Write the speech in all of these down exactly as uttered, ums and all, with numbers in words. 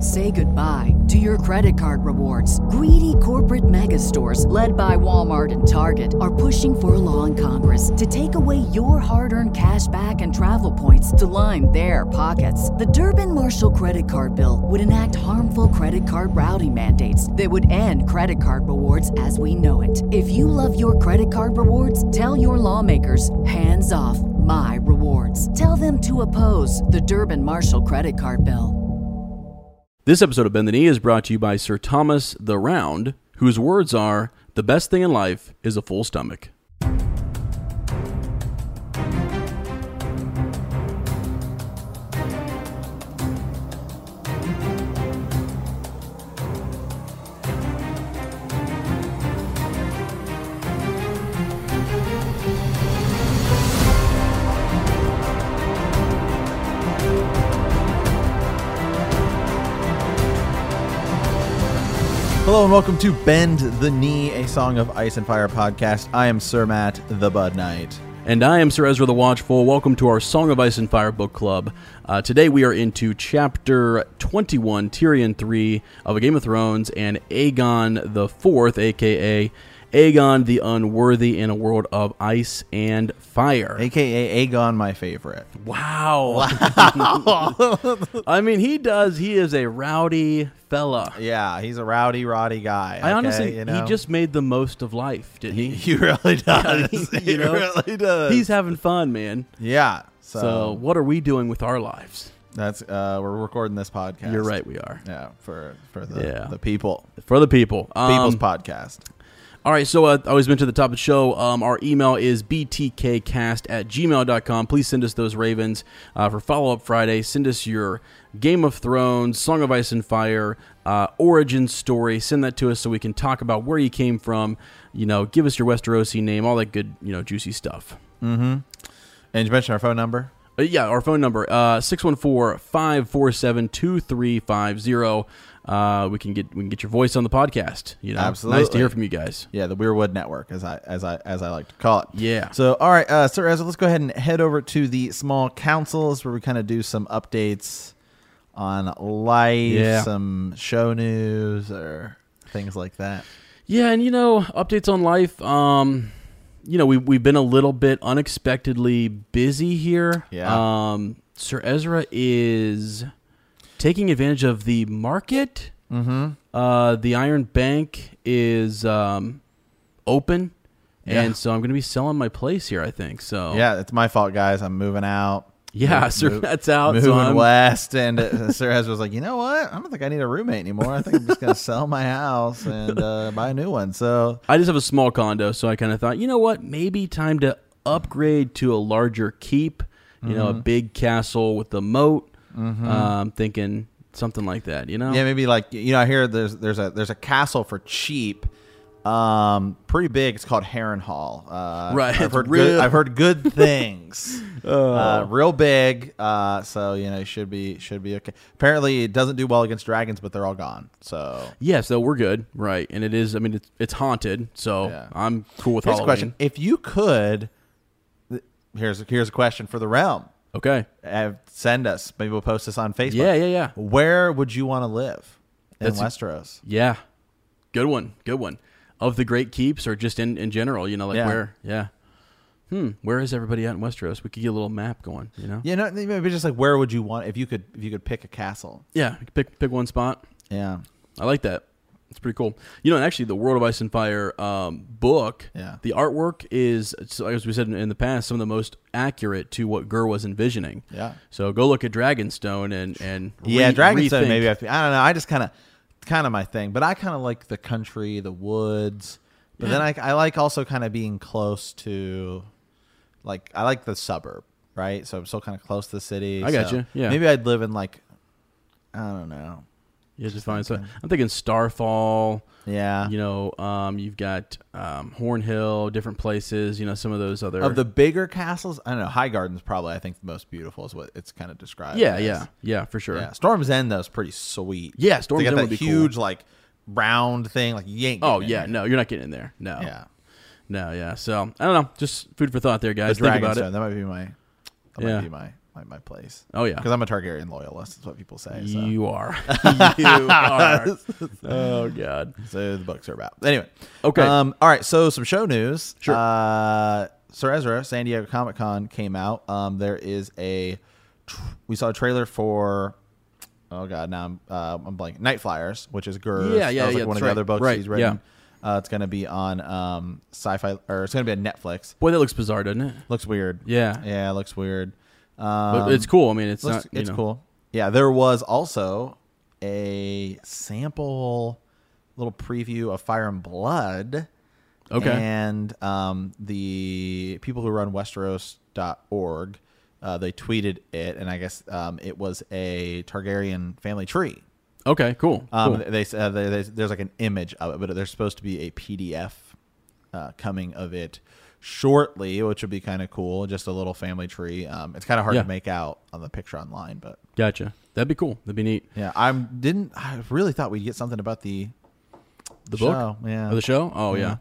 Say goodbye to your credit card rewards. Greedy corporate mega stores, led by Walmart and Target, are pushing for a law in Congress to take away your hard-earned cash back and travel points to line their pockets. The Durbin-Marshall credit card bill would enact harmful credit card routing mandates that would end credit card rewards as we know it. If you love your credit card rewards, tell your lawmakers, hands off my rewards. Tell them to oppose the Durbin-Marshall credit card bill. This episode of Bend the Knee is brought to you by Sir Thomas the Round, whose words are, "The best thing in life is a full stomach." Hello and welcome to Bend the Knee, a Song of Ice and Fire podcast. I am Sir Matt, the Bud Knight. And I am Sir Ezra the Watchful. Welcome to our Song of Ice and Fire book club. Uh, today we are into chapter twenty-one, Tyrion three of A Game of Thrones, and Aegon the Fourth, a k a. Aegon the Unworthy in a World of Ice and Fire. A K A Aegon, my favorite. Wow. Wow. I mean, he does. He is a rowdy fella. Yeah, he's a rowdy, roddy guy. I okay, honestly, you know? he just made the most of life, didn't he? He really does. Yeah, he you know, really does. He's having fun, man. Yeah. So, So what are we doing with our lives? that's uh, we're recording this podcast. You're right, we are. Yeah, for for the Yeah. the people, For the people. people's Um, podcast. All right, so uh, I always mentioned at the top of the show, um, our email is b t k cast at gmail dot com. Please send us those Ravens uh, for Follow-Up Friday. Send us your Game of Thrones, Song of Ice and Fire, uh, origin story. Send that to us so we can talk about where you came from. You know, give us your Westerosi name, all that good, you know, juicy stuff. Mm-hmm. And you mentioned our phone number? Uh, yeah, our phone number, uh, six one four, five four seven, two three five zero. Uh, we can get we can get your voice on the podcast. You know, Absolutely. Nice to hear from you guys. Yeah, the Weirwood Network, as I as I as I like to call it. Yeah. So, all right, uh, Sir Ezra, let's go ahead and head over to the small councils where we kind of do some updates on life, Yeah. some show news, or things like that. Yeah, and you know, updates on life. Um, you know, we we've been a little bit unexpectedly busy here. Yeah. Um, Sir Ezra is taking advantage of the market. Mm-hmm. Uh, the Iron Bank is um, open, Yeah. and so I'm going to be selling my place here, I think. So Yeah, it's my fault, guys. I'm moving out. yeah, Move- Sir move- Matt's out. Moving so I'm, west, and uh, Sir Ezra was like, you know what? I don't think I need a roommate anymore. I think I'm just going to sell my house and uh, buy a new one. So I just have a small condo, so I kind of thought, you know what? Maybe time to upgrade to a larger keep. You know, a big castle with the moat. Mhm. Um, thinking something like that, you know? yeah, maybe like, you know, I hear there's there's a there's a castle for cheap, um, pretty big. It's called Harrenhal. Uh, Right, I've it's heard real- good. I've heard good things. Oh. uh, real big. Uh, so you know, should be should be okay. Apparently, it doesn't do well against dragons, but they're all gone. So Yeah, so we're good, right? And it is, I mean, it's, it's haunted, so Yeah. I'm cool with here's a Halloween. question: if you could, th- here's here's a question for the realm. Okay. Uh, send us. Maybe we'll post this on Facebook. Yeah, yeah, yeah. Where would you want to live in That's a- Westeros? Yeah. Good one. Good one. Of the great keeps or just in, in general, you know, like Yeah. where? Yeah. Hmm. Where is everybody at in Westeros? We could get a little map going, you know? You know, maybe just like where would you want if you could if you could pick a castle? Yeah. we could Pick, pick one spot. Yeah, I like that. It's pretty cool. You know, and actually, the World of Ice and Fire um, book, Yeah. the artwork is, so as we said in, in the past, some of the most accurate to what Gur was envisioning. yeah, So go look at Dragonstone and and yeah. re- Dragonstone rethink. maybe. I, I don't know. I just kind of kind of my thing, but I kind of like the country, the woods. But Yeah. then I I like also kind of being close to, like I like the suburb, right? So I'm still kind of close to the city. I got so you, yeah. Maybe I'd live in like, I don't know. Yeah, just fine. So I'm thinking Starfall. Yeah. You know, um, you've got um, Hornhill, different places. You know, some of those other Of the bigger castles, I don't know. Highgarden's probably I think the most beautiful is what it's kind of described. Yeah, as. yeah, yeah, for sure. Yeah, Storm's End though is pretty sweet. Yeah, Storm's they got End that would be cool. huge like round thing. Like you ain't. Oh getting in yeah, there. no, you're not getting in there. No. Yeah. No, yeah. So I don't know. Just food for thought there, The guys. Think about Dragonstone. it. That might be my. That Yeah. might be my my, my place. Oh yeah, because I'm a Targaryen loyalist. That's what people say. So. You are. You are. Oh god. So the books are about. Anyway. Okay. Um. All right. So some show news. Sure. Uh, Sir Ezra, San Diego Comic Con came out. Um. There is a. Tr- we saw a trailer for. Oh god. Now I'm. Uh, I'm blanking. Night Flyers, which is Gurr's. Yeah. Yeah. That was like yeah one of right. the other books right. he's written. Yeah. Uh, it's going to be on um, Sci-Fi, or it's going to be on Netflix. Boy, that looks bizarre, doesn't it? Looks weird. Yeah. Yeah, it looks weird. Um, But it's cool. I mean, it's looks, not. You it's know. cool. Yeah, there was also a sample little preview of Fire and Blood. Okay. And um, the people who run Westeros dot org, uh, they tweeted it, and I guess um, it was a Targaryen family tree. Okay. Cool. Um, cool. they, uh, they, they there's like an image of it, but there's supposed to be a P D F uh, coming of it shortly, which would be kind of cool. Just a little family tree. Um, it's kind of hard Yeah. to make out on the picture online, but Gotcha. That'd be cool. That'd be neat. yeah, I didn't. I really thought we'd get something about the The show. book. Yeah, Or the show. Oh yeah.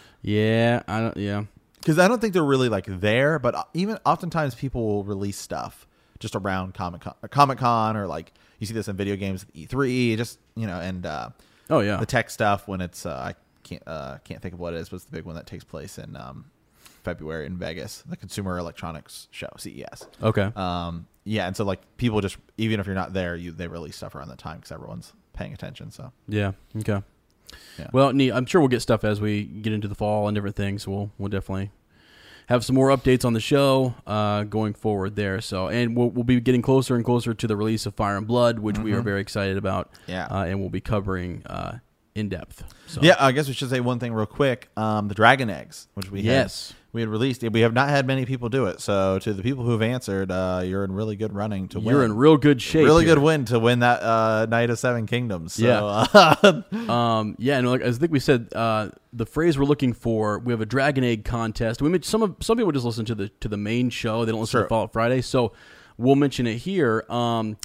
Yeah. I don't. Yeah. because I don't think they're really like there, but even oftentimes people will release stuff just around Comic Con, Comic Con, or like you see this in video games at E three, just you know, and uh, Oh yeah. the tech stuff when it's uh, I can't uh, can't think of what it is, but it's the big one that takes place in um, February in Vegas, the Consumer Electronics Show, C E S. Okay. Um, yeah, and so like people just, even if you're not there, you they release stuff around the time because everyone's paying attention. So Yeah. Okay. Yeah. Well, neat. I'm sure we'll get stuff as we get into the fall and different things. We'll we'll definitely have some more updates on the show uh, going forward there. So, and we'll we'll be getting closer and closer to the release of Fire and Blood, which we are very excited about. Yeah. Uh, and we'll be covering uh, in depth. So. yeah, I guess we should say one thing real quick. Um, the Dragon Eggs, which we Yes. had, we had released, we have not had many people do it. So to the people who've answered, uh, you're in really good running to win. You're in real good shape. really here. good win to win that uh, Night of Seven Kingdoms. So, Yeah. uh, Um, yeah, and like I think we said, uh, the phrase we're looking for, we have a Dragon Egg contest. We mentioned, some of some people just listen to the to the main show; they don't listen Sure. to Fallout Friday. So we'll mention it here. Um,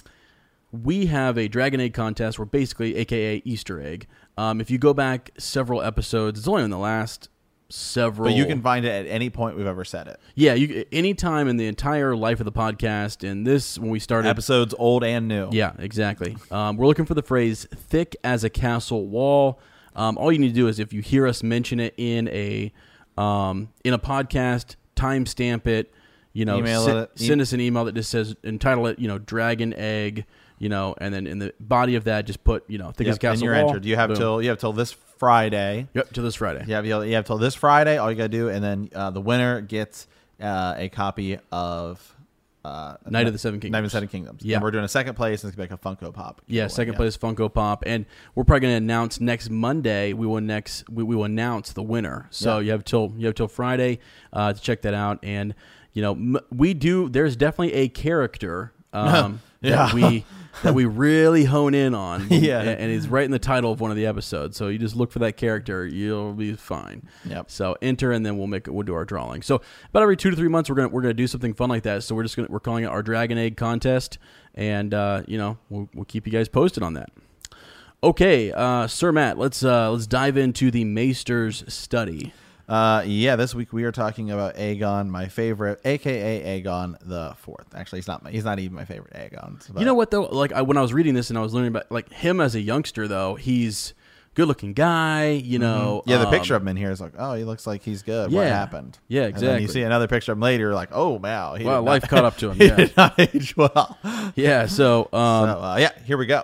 we have a Dragon Egg contest. We're basically, A K A Easter egg. Um, if you go back several episodes, it's only in the last several. but you can find it at any point we've ever said it. yeah, you any time in the entire life of the podcast. And this, when we started, Episodes old and new. yeah, exactly. Um, we're looking for the phrase "thick as a castle wall." Um, all you need to do is, if you hear us mention it in a um, in a podcast, timestamp it. You know, Email send, it. send us an email that just says, entitle it, you know, Dragon Egg. You know, and then in the body of that, just put, you know, thick as a Yep, castle and you're wall. entered. You have Boom. till you have till this Friday. Yep, to this Friday. You have you have till this Friday. All you gotta do, and then uh, the winner gets uh, a copy of uh, Night of the Seven Kingdoms. Night of the Seven Kingdoms. Yeah. And we're doing a second place, and it's gonna be like a Funko Pop. Yeah, giveaway. second place Funko Pop, and we're probably going to announce next Monday. We will next we, we will announce the winner. So Yeah. you have till you have till Friday uh, to check that out. And you know, m- we do. There's definitely a character um, Yeah. that we that we really hone in on. Yeah. and, and it's right in the title of one of the episodes. So you just look for that character, you'll be fine. Yep. So enter, and then we'll make it. We'll do our drawing. So about every two to three months, we're gonna we're gonna do something fun like that. So we're just gonna we're calling it our Dragon Egg contest, and uh, you know we'll we'll keep you guys posted on that. Okay, uh, Sir Matt, let's uh, let's dive into the Maester's study. Uh, yeah, this week we are talking about Aegon, my favorite, aka Aegon the Fourth. Actually, he's not. My, he's not even my favorite Aegon. But You know what though? Like I, when I was reading this and I was learning about like him as a youngster, though he's good looking guy. You know, Yeah, the um, picture of him in here is like, oh, he looks like he's good. What Yeah. happened? Yeah, And then you exactly. see another picture of him later, you're like, oh, wow. He Well, did not- life caught up to him. he Yeah, did not age well. yeah. So, um, So, uh, yeah, here we go.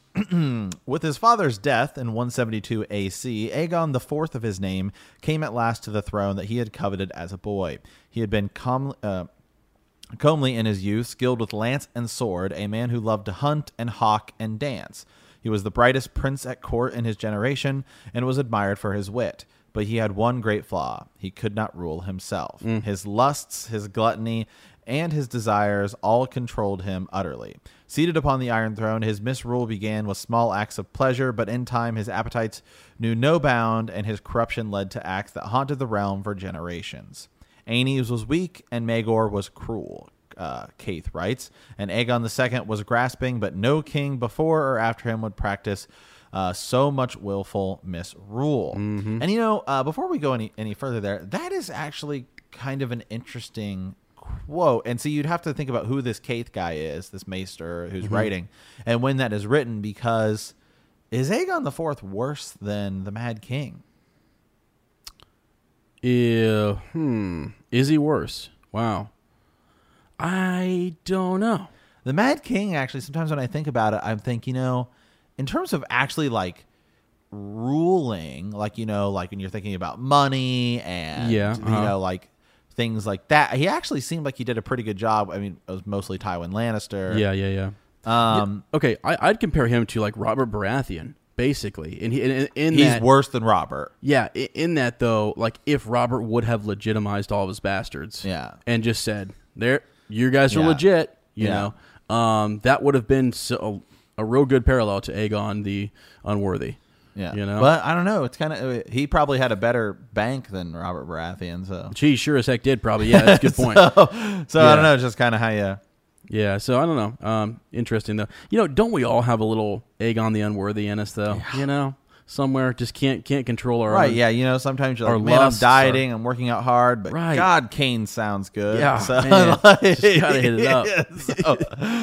With his father's death in one seventy-two A C, Aegon the Fourth of his name came at last to the throne that he had coveted as a boy. He had been com- uh, comely in his youth, skilled with lance and sword, a man who loved to hunt and hawk and dance. He was the brightest prince at court in his generation and was admired for his wit. But he had one great flaw. He could not rule himself. His lusts, his gluttony, and his desires all controlled him utterly. Seated upon the Iron Throne, his misrule began with small acts of pleasure, but in time his appetites knew no bound, and his corruption led to acts that haunted the realm for generations. Aenys was weak, and Maegor was cruel, uh, Caith writes, and Aegon the Second was grasping, but no king before or after him would practice uh, so much willful misrule. And, you know, uh, before we go any, any further there, that is actually kind of an interesting quote. And so you'd have to think about who this Caith guy is, this maester who's Mm-hmm. writing, and when that is written, because is Aegon the Fourth worse than the Mad King? Yeah, hmm. Is he worse? Wow. I don't know. The Mad King, actually, sometimes when I think about it, I think, you know, in terms of actually like ruling, like, you know, like when you're thinking about money and, Yeah, you uh-huh. know, like things like that, he actually seemed like he did a pretty good job. I mean, it was mostly Tywin Lannister. Yeah, yeah, yeah. Um, Okay, I, I'd compare him to like Robert Baratheon, basically. And he, in, in he's that, worse than Robert. yeah, i- in that though, like if Robert would have legitimized all of his bastards, Yeah. and just said, "There, you guys are Yeah. legit," you Yeah. know, um, that would have been so, a, a real good parallel to Aegon the Unworthy. Yeah. You know? But I don't know. It's kind of, he probably had a better bank than Robert Baratheon. So, Gee, sure as heck did probably. Yeah, that's a good point. so, so I Yeah. don't know. Just kind of how you, Yeah, so I don't know. Um, interesting though. You know, don't we all have a little Aegon the Unworthy in us though? You know, somewhere just can't can't control our right. own- Yeah. You know, sometimes you're our like, man, I'm lusts, dieting. I'm working out hard, but Right. God, Kane sounds good. Yeah, So, man, like- just gotta hit it up. so,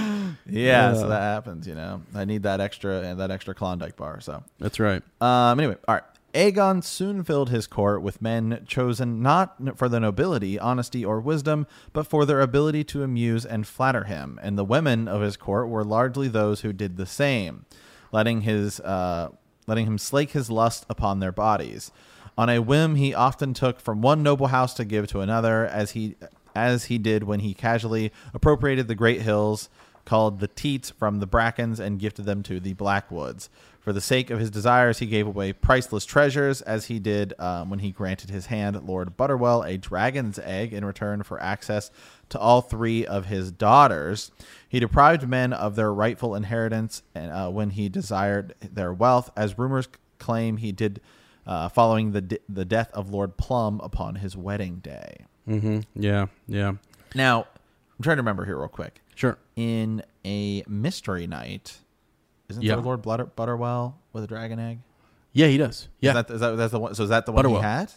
yeah. So that happens, you know, I need that extra, that extra Klondike bar. So, That's right. Um, anyway, all right. Aegon soon filled his court with men chosen not for their nobility, honesty, or wisdom, but for their ability to amuse and flatter him. And the women of his court were largely those who did the same, letting his uh, letting him slake his lust upon their bodies. On a whim, he often took from one noble house to give to another, as he as he did when he casually appropriated the great hills called the Teats from the Brackens and gifted them to the Blackwoods. For the sake of his desires, he gave away priceless treasures, as he did um, when he granted his hand, Lord Butterwell, a dragon's egg in return for access to all three of his daughters. He deprived men of their rightful inheritance and, uh, when he desired their wealth, as rumors claim he did uh, following the de- the death of Lord Plum upon his wedding day. Mm-hmm. Yeah, yeah. Now, I'm trying to remember here real quick. Sure. In a mystery night, isn't Yeah. there Lord Butter- Butterwell with a dragon egg? Yeah, he does. Yeah. Is that, is that that's the one? So is that the one Butterwell. he had?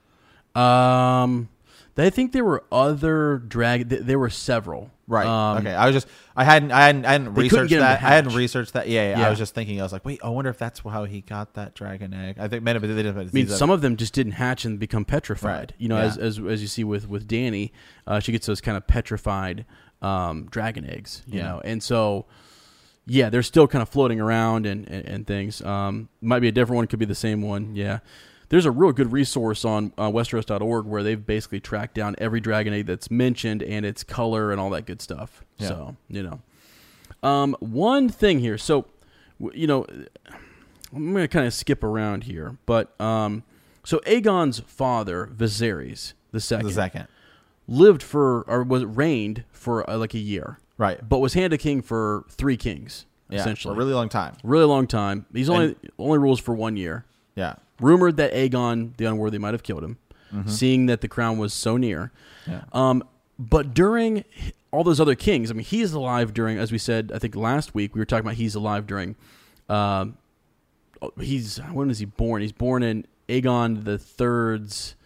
um, I think there were other drag. th- There were several. Right. Um, okay. I was just I hadn't I hadn't I hadn't They couldn't researched get him to that. I hadn't hatch. researched that. Yeah, yeah, Yeah. I was just thinking. I was like, wait. I wonder if that's how he got that dragon egg. I think maybe they didn't. I mean, some of them just didn't hatch and become petrified. Right. You know, Yeah. as, as as you see with with Dany, uh, she gets those kind of petrified um, dragon eggs. You Yeah. know, and so yeah, they're still kind of floating around and and, and things. Um, might be a different one, could be the same one. Yeah. There's a real good resource on uh, Westeros dot org where they've basically tracked down every dragon egg that's mentioned and its color and all that good stuff. Yeah. So, you know. Um, one thing here. So, w- you know, I'm going to kind of skip around here. But, um, so Aegon's father, Viserys the second, the second. lived for, or was reigned for uh, like a year. Right. But was hand to king for three kings, Yeah. essentially. For a really long time. Really long time. He's only only rules for one year. Yeah. Rumored that Aegon the Unworthy might have killed him, seeing that the crown was so near. Yeah. Um, but during all those other kings, I mean, he's alive during, as we said, I think last week we were talking about he's alive during. Um, he's when was he born? He's born in Aegon the Third's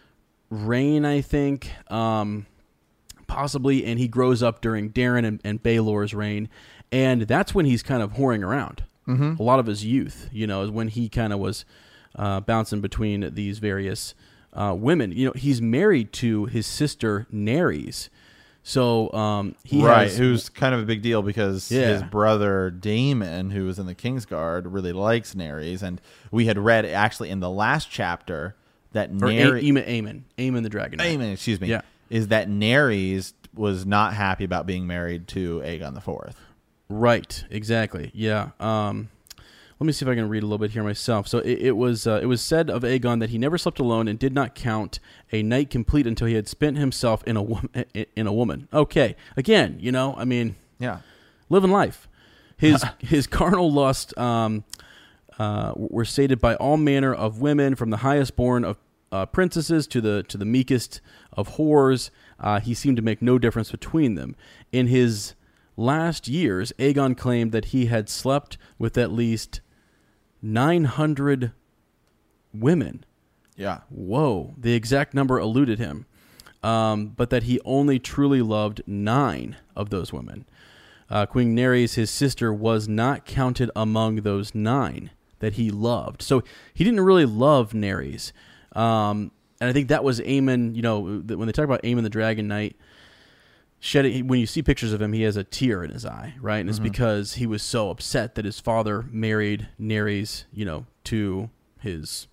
reign, I think, um, possibly, and he grows up during Darren and, and Baelor's reign, and that's when he's kind of whoring around. Mm-hmm. A lot of his youth, you know, is when he kind of was uh, bouncing between these various uh, women. You know, he's married to his sister Nerys, so um, he right, has, who's kind of a big deal because Yeah. his brother Daemon, who was in the Kingsguard, really likes Nerys, and we had read actually in the last chapter that or A- Nerys, Aemon, Aemon, Aemon the Dragon Knight. Aemon, excuse me, Yeah. is that Nerys was not happy about being married to Aegon the Fourth. Right, exactly. Yeah. Um, let me see if I can read a little bit here myself. So it, it was uh, it was said of Aegon that he never slept alone and did not count a night complete until he had spent himself in a wo- in a woman. Okay, again, you know, I mean, Yeah, living life. His his carnal lust um, uh, were sated by all manner of women, from the highest born of uh, princesses to the to the meekest of whores. Uh, he seemed to make no difference between them. In his last years, Aegon claimed that he had slept with at least nine hundred women. yeah, Whoa, the exact number eluded him. um, but that he only truly loved nine of those women. Uh, Queen Nereis, his sister, was not counted among those nine that he loved. So he didn't really love Nereis. Um, and I think that was Aemon, you know, when they talk about Aemon the Dragon Knight, shedding, when you see pictures of him, he has a tear in his eye, right? And it's mm-hmm. because he was so upset that his father married Nereis, you know, to his,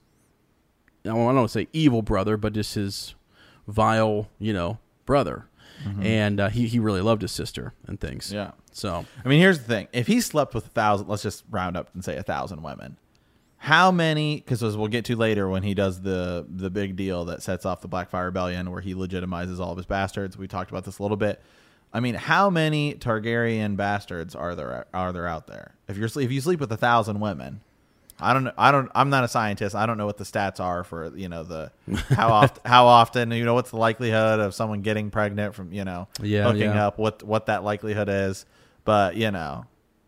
I don't want to say evil brother, but just his vile, you know, brother. Mm-hmm. And uh, he, he really loved his sister and things. Yeah. So, I mean, here's the thing. If he slept with a thousand, let's just round up and say a thousand women. How many, because as we'll get to later when he does the the big deal that sets off the Blackfire Rebellion where he legitimizes all of his bastards. We talked about this a little bit. I mean, how many Targaryen bastards are there are there out there? If you're if you sleep with a thousand women, I don't know. I don't. I'm not a scientist. I don't know what the stats are for you know the how often how often you know what's the likelihood of someone getting pregnant from you know yeah, hooking yeah. up. What what that likelihood is, but you know,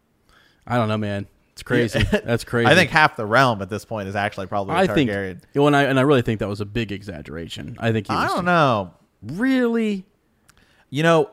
I don't know, man. It's crazy. Yeah. That's crazy. I think half the realm at this point is actually probably I Targaryen. think. Well, and I and I really think that was a big exaggeration. I think he was I don't know. Really, you know,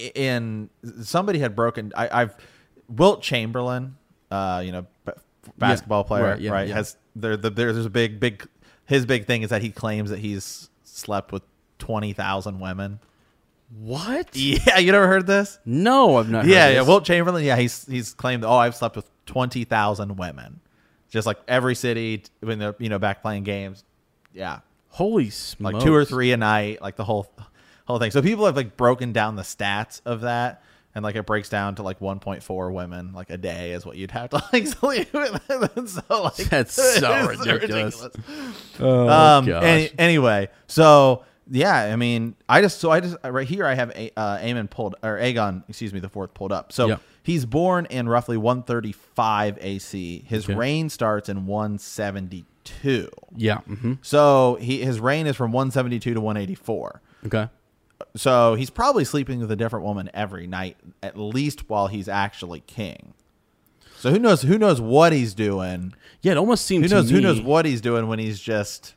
in somebody had broken. I, I've Wilt Chamberlain. Uh, you know. Basketball yeah, player, right? Yeah, right yeah. Has there, the, there? There's a big, big. His big thing is that he claims that he's slept with twenty thousand women. What? Yeah, you never heard this? No, I've not. Yeah, heard yeah. this. Wilt Chamberlain. Yeah, he's he's claimed. Oh, I've slept with twenty thousand women, just like every city when they're you know back playing games. Yeah, holy smokes! Like two or three a night, like the whole whole thing. So people have like broken down the stats of that. And like it breaks down to like one point four women like a day is what you'd have to like sleep with. So like that's so ridiculous. ridiculous. Oh um, gosh. Any, anyway, so yeah, I mean, I just so I just right here I have a, uh, Aemon pulled or Aegon, excuse me, the fourth pulled up. So yep. he's born in roughly one thirty-five A C. His okay. reign starts in one seventy-two. Yeah. Mm-hmm. So he his reign is from one seventy-two to one eighty-four. Okay. So he's probably sleeping with a different woman every night, at least while he's actually king. So who knows? Who knows what he's doing? Yeah, it almost seems. Who knows? To me, who knows what he's doing when he's just?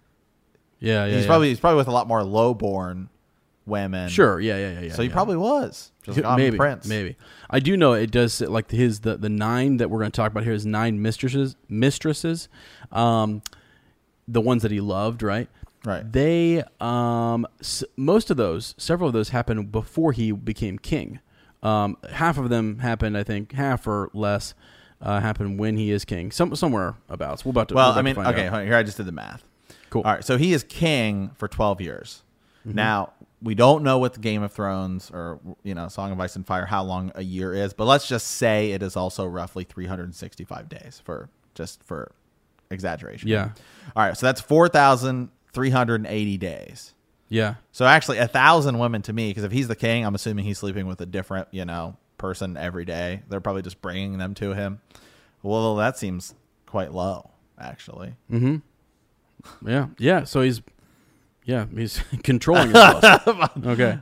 Yeah, yeah. He's yeah. probably he's probably with a lot more lowborn women. Sure. Yeah, yeah, yeah. yeah so he yeah. probably was. Just like, maybe, Prince. maybe. I do know it does like his the the nine that we're going to talk about here is nine mistresses. Mistresses, um, the ones that he loved, right? Right. They, um, s- most of those, several of those happened before he became king. Um, half of them happened, I think, half or less, uh, happened when he is king. Some somewhere about. So we're about to. Well, about I mean, to find okay, out. here I just did the math. Cool. All right, so he is king for twelve years. Mm-hmm. Now we don't know what the Game of Thrones or you know Song of Ice and Fire how long a year is, but let's just say it is also roughly three hundred sixty-five days for just for exaggeration. Yeah. All right, so that's four thousand. three hundred eighty days. Yeah. So actually a thousand women to me, because if he's the king, I'm assuming he's sleeping with a different, you know, person every day. They're probably just bringing them to him. Well, that seems quite low, actually. Mm-hmm. Yeah. Yeah. So he's, yeah, he's controlling himself. Okay.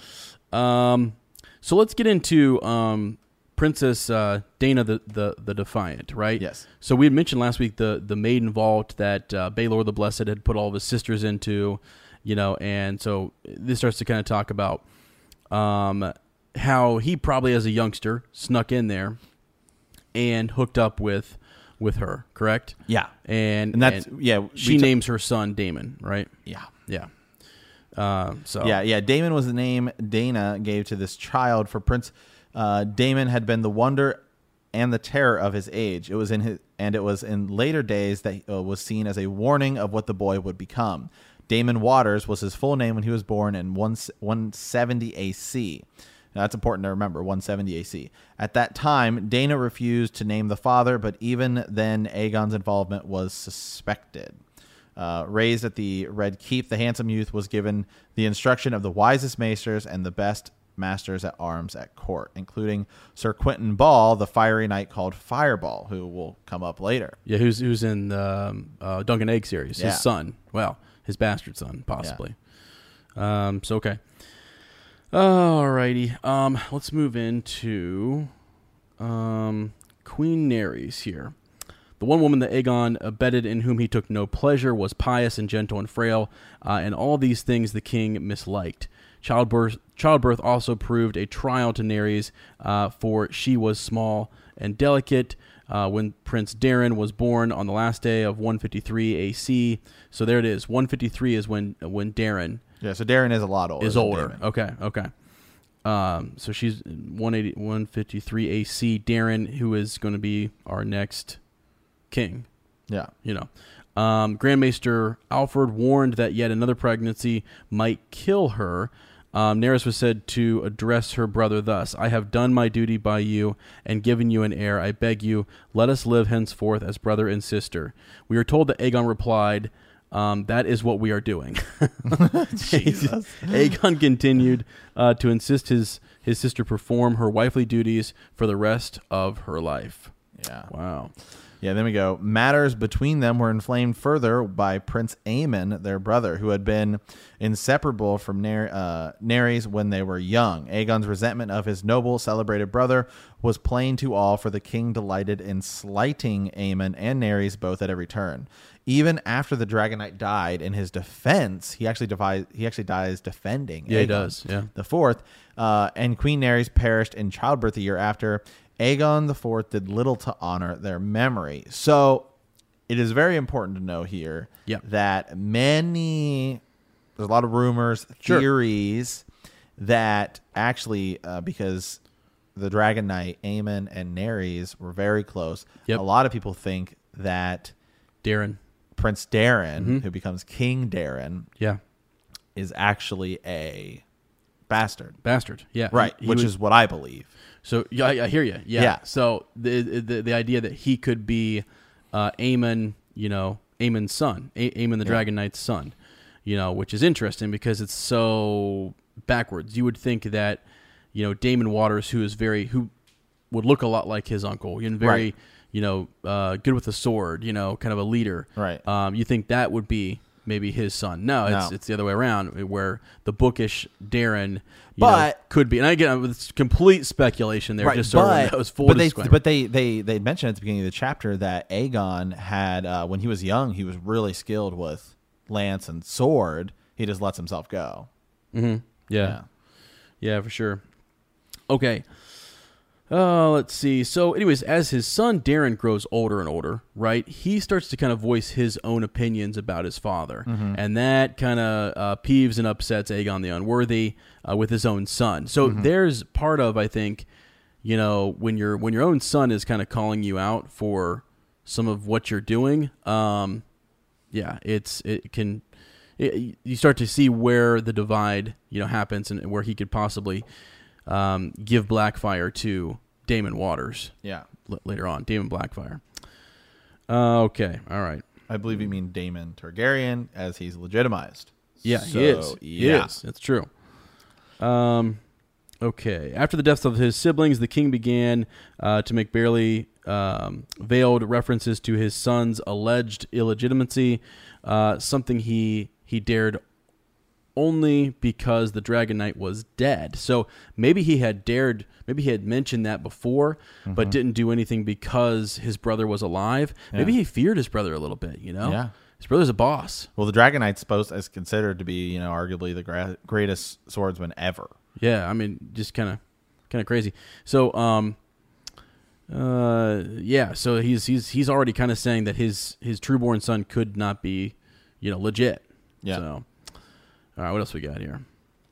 Um, so let's get into, um, Princess uh, Dana the, the the Defiant, right? Yes. So we had mentioned last week the the maiden vault that uh, Baelor the Blessed had put all of his sisters into, you know, and so this starts to kind of talk about um, how he probably as a youngster snuck in there and hooked up with with her, correct? Yeah. And and that's and yeah. She t- names her son Daemon, right? Yeah. Yeah. Uh, so yeah, yeah. Daemon was the name Dana gave to this child for Prince. Uh, Daemon had been the wonder and the terror of his age. It was in his, and it was in later days that uh, was seen as a warning of what the boy would become. Daemon Waters was his full name when he was born in one seventy A C. Now, that's important to remember, one seventy A C. At that time, Dana refused to name the father, but even then, Aegon's involvement was suspected. Uh, raised at the Red Keep, the handsome youth was given the instruction of the wisest maesters and the best masters at arms at court, including Sir Quentin Ball, the fiery knight called Fireball, who will come up later. Yeah, who's who's in the um, uh, Dunk and Egg series. Yeah. His son. Well, his bastard son, possibly. Yeah. Um, so, okay. Alrighty. Um, let's move into um, Queen Nereis here. The one woman that Aegon abetted, in whom he took no pleasure, was pious and gentle and frail, uh, and all these things the king misliked. Childbirth, childbirth also proved a trial to Nerys, uh, for she was small and delicate. Uh, when Prince Daeron was born on the last day of one fifty-three A C, so there it is. one fifty-three is when when Daeron Yeah, so Daeron is a lot older. is than older. Daemon. Okay, okay. Um, so she's one eighty, one fifty-three A C. Daeron, who is going to be our next king. Yeah. You know, um, Grand Maester Alfred warned that yet another pregnancy might kill her. Um, Nerys was said to address her brother thus: "I have done my duty by you and given you an heir. I beg you, let us live henceforth as brother and sister." We are told that Aegon replied, Um, that is what we are doing. Jesus. Aegon continued uh, to insist his, his sister perform her wifely duties for the rest of her life. Yeah. Wow. Yeah, then we go. Matters between them were inflamed further by Prince Aemon, their brother, who had been inseparable from Ner- uh, Nerys when they were young. Aegon's resentment of his noble, celebrated brother was plain to all, for the king delighted in slighting Aemon and Nerys both at every turn. Even after the Dragon Knight died, in his defense, he actually devised, he actually dies defending Yeah, Aegon he does. Yeah. the fourth, uh, and Queen Nerys perished in childbirth the year after. Aegon the fourth did little to honor their memory. So it is very important to know here Yeah. that many, there's a lot of rumors, Sure. theories that actually, uh, because the Dragon Knight, Aemon and Nerys were very close, Yep. a lot of people think that Daeron. Prince Daeron, Mm-hmm. who becomes King Daeron, Yeah. is actually a bastard. Bastard. Yeah. Right, He which was- is what I believe. So yeah, I, I hear you. Yeah. Yeah. So the, the the idea that he could be uh, Aemon, you know, Aemon's son, A- Aemon the Dragon Knight's son, you know, which is interesting because it's so backwards. You would think that, you know, Daemon Waters, who is very who would look a lot like his uncle, and very, Right. you know, uh, good with the sword, you know, kind of a leader. Right. Um, you think that would be maybe his son. No, it's No. it's the other way around, where the bookish Daeron, you But- know, could be. And again, it's complete speculation there, just so everyone knows. Full but they disclaimer. but they they they mentioned at the beginning of the chapter that Aegon had uh, when he was young, he was really skilled with lance and sword. He just lets himself go. Mm-hmm. Yeah. Yeah. yeah, for sure. Okay. Uh, let's see. So, anyways, as his son Daeron grows older and older, right, he starts to kind of voice his own opinions about his father, and that kind of uh, peeves and upsets Aegon the Unworthy uh, with his own son. So there's part of, I think, you know, when your when your own son is kind of calling you out for some of what you're doing. Um, yeah, it's it can. It, you start to see where the divide, you know, happens, and where he could possibly um, give Blackfyre to Daemon Waters Yeah. l- later on. Daemon Blackfyre. Uh, okay, all right. I believe you mean Daemon Targaryen, as he's legitimized. Yeah, So, he is. He yeah. is. That's true. Um, okay. After the deaths of his siblings, the king began uh, to make barely um, veiled references to his son's alleged illegitimacy, uh, something he he dared only because the Dragon Knight was dead. So maybe he had dared, maybe he had mentioned that before, but didn't do anything because his brother was alive. Maybe Yeah. he feared his brother a little bit, you know? Yeah. His brother's a boss. Well, the Dragon Knight's supposed is considered to be, you know, arguably the gra- greatest swordsman ever. Yeah, I mean, just kind of, kind of crazy. So, um, uh, yeah. So he's he's he's already kind of saying that his his trueborn son could not be, you know, legit. Yeah. So, all right, what else we got here?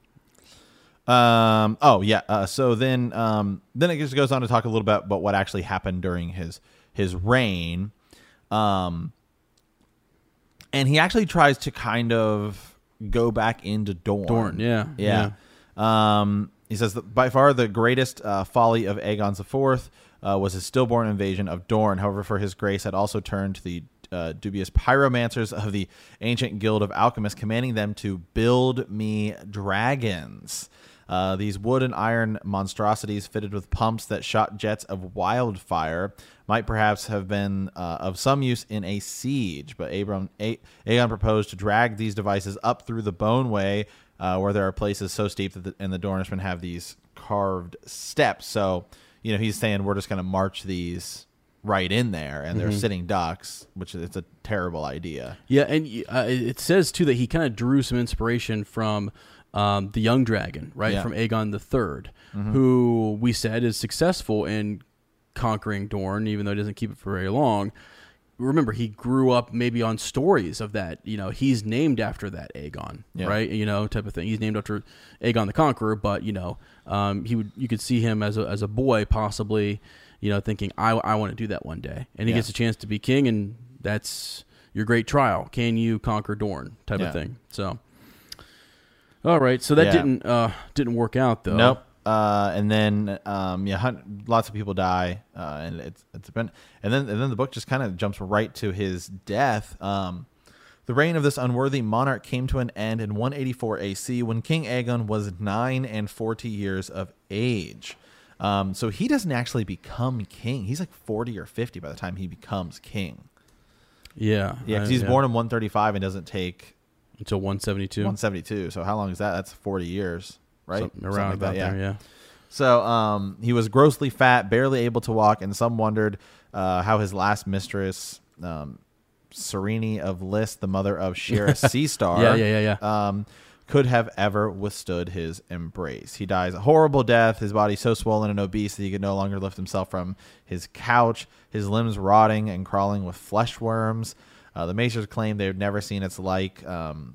Um. Oh yeah. Uh, so then, um, then it just goes on to talk a little bit about what actually happened during his his reign. Um. And he actually tries to kind of go back into Dorne. Dorne, yeah, Yeah. Um. He says that by far the greatest uh, folly of Aegon the Fourth uh, was his stillborn invasion of Dorne. However, for his grace had also turned to the uh, dubious pyromancers of the ancient guild of alchemists, commanding them to build me dragons. Uh, these wood and iron monstrosities fitted with pumps that shot jets of wildfire might perhaps have been uh, of some use in a siege, but Abram, A- Aegon proposed to drag these devices up through the Boneway, uh, where there are places so steep that the, and the Dornishmen have these carved steps. So, you know, he's saying we're just going to march these right in there, and they're Mm-hmm. sitting ducks, which is it's a terrible idea. Yeah, and uh, it says too that he kind of drew some inspiration from um, the Young Dragon, right? Yeah. From Aegon the Third, who we said is successful in conquering Dorne, even though he doesn't keep it for very long. Remember, he grew up maybe on stories of that. You know, he's named after that Aegon, Yeah. right? You know, type of thing. He's named after Aegon the Conqueror, but you know, um, he would you could see him as a as a boy possibly, you know, thinking I I want to do that one day, and he Yeah. gets a chance to be king, and that's your great trial. Can you conquer Dorne? Type Yeah. of thing. So, all right. So that Yeah. didn't uh, didn't work out though. Nope. Uh, and then, um, yeah, hun- lots of people die, uh, and it's it's been, and then and then the book just kind of jumps right to his death. Um, the reign of this unworthy monarch came to an end in one eighty-four A C when King Aegon was nine and forty years of age. Um, so he doesn't actually become king. He's like forty or fifty by the time he becomes king. Yeah. Yeah, because I- he's born in one thirty-five and doesn't take until one seventy-two. one seventy-two. So how long is that? That's forty years, right? Something around Something like about that, there. Yeah. So um, he was grossly fat, barely able to walk, and some wondered uh, how his last mistress, um, Serene of List, the mother of Shira Seastar, Yeah, yeah, yeah, yeah. Um, could have ever withstood his embrace. He dies a horrible death, his body so swollen and obese that he could no longer lift himself from his couch, his limbs rotting and crawling with flesh worms. Uh, the Maesters claim they've never seen its like. Um,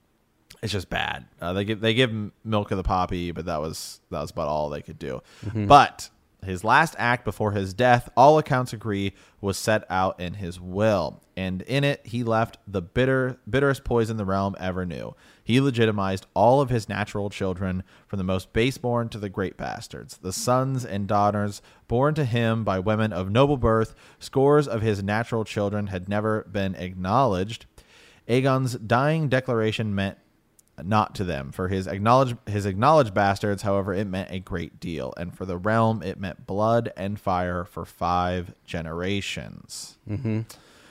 It's just bad. Uh, they give they give him Milk of the Poppy, but that was that was about all they could do. But his last act before his death, all accounts agree, was set out in his will, and in it he left the bitter bitterest poison the realm ever knew. He legitimized all of his natural children, from the most baseborn to the great bastards, the sons and daughters born to him by women of noble birth. Scores of his natural children had never been acknowledged. Aegon's dying declaration meant not to them. For his acknowledged his acknowledged bastards, however, it meant a great deal, and for the realm, it meant blood and fire for five generations. Mm-hmm.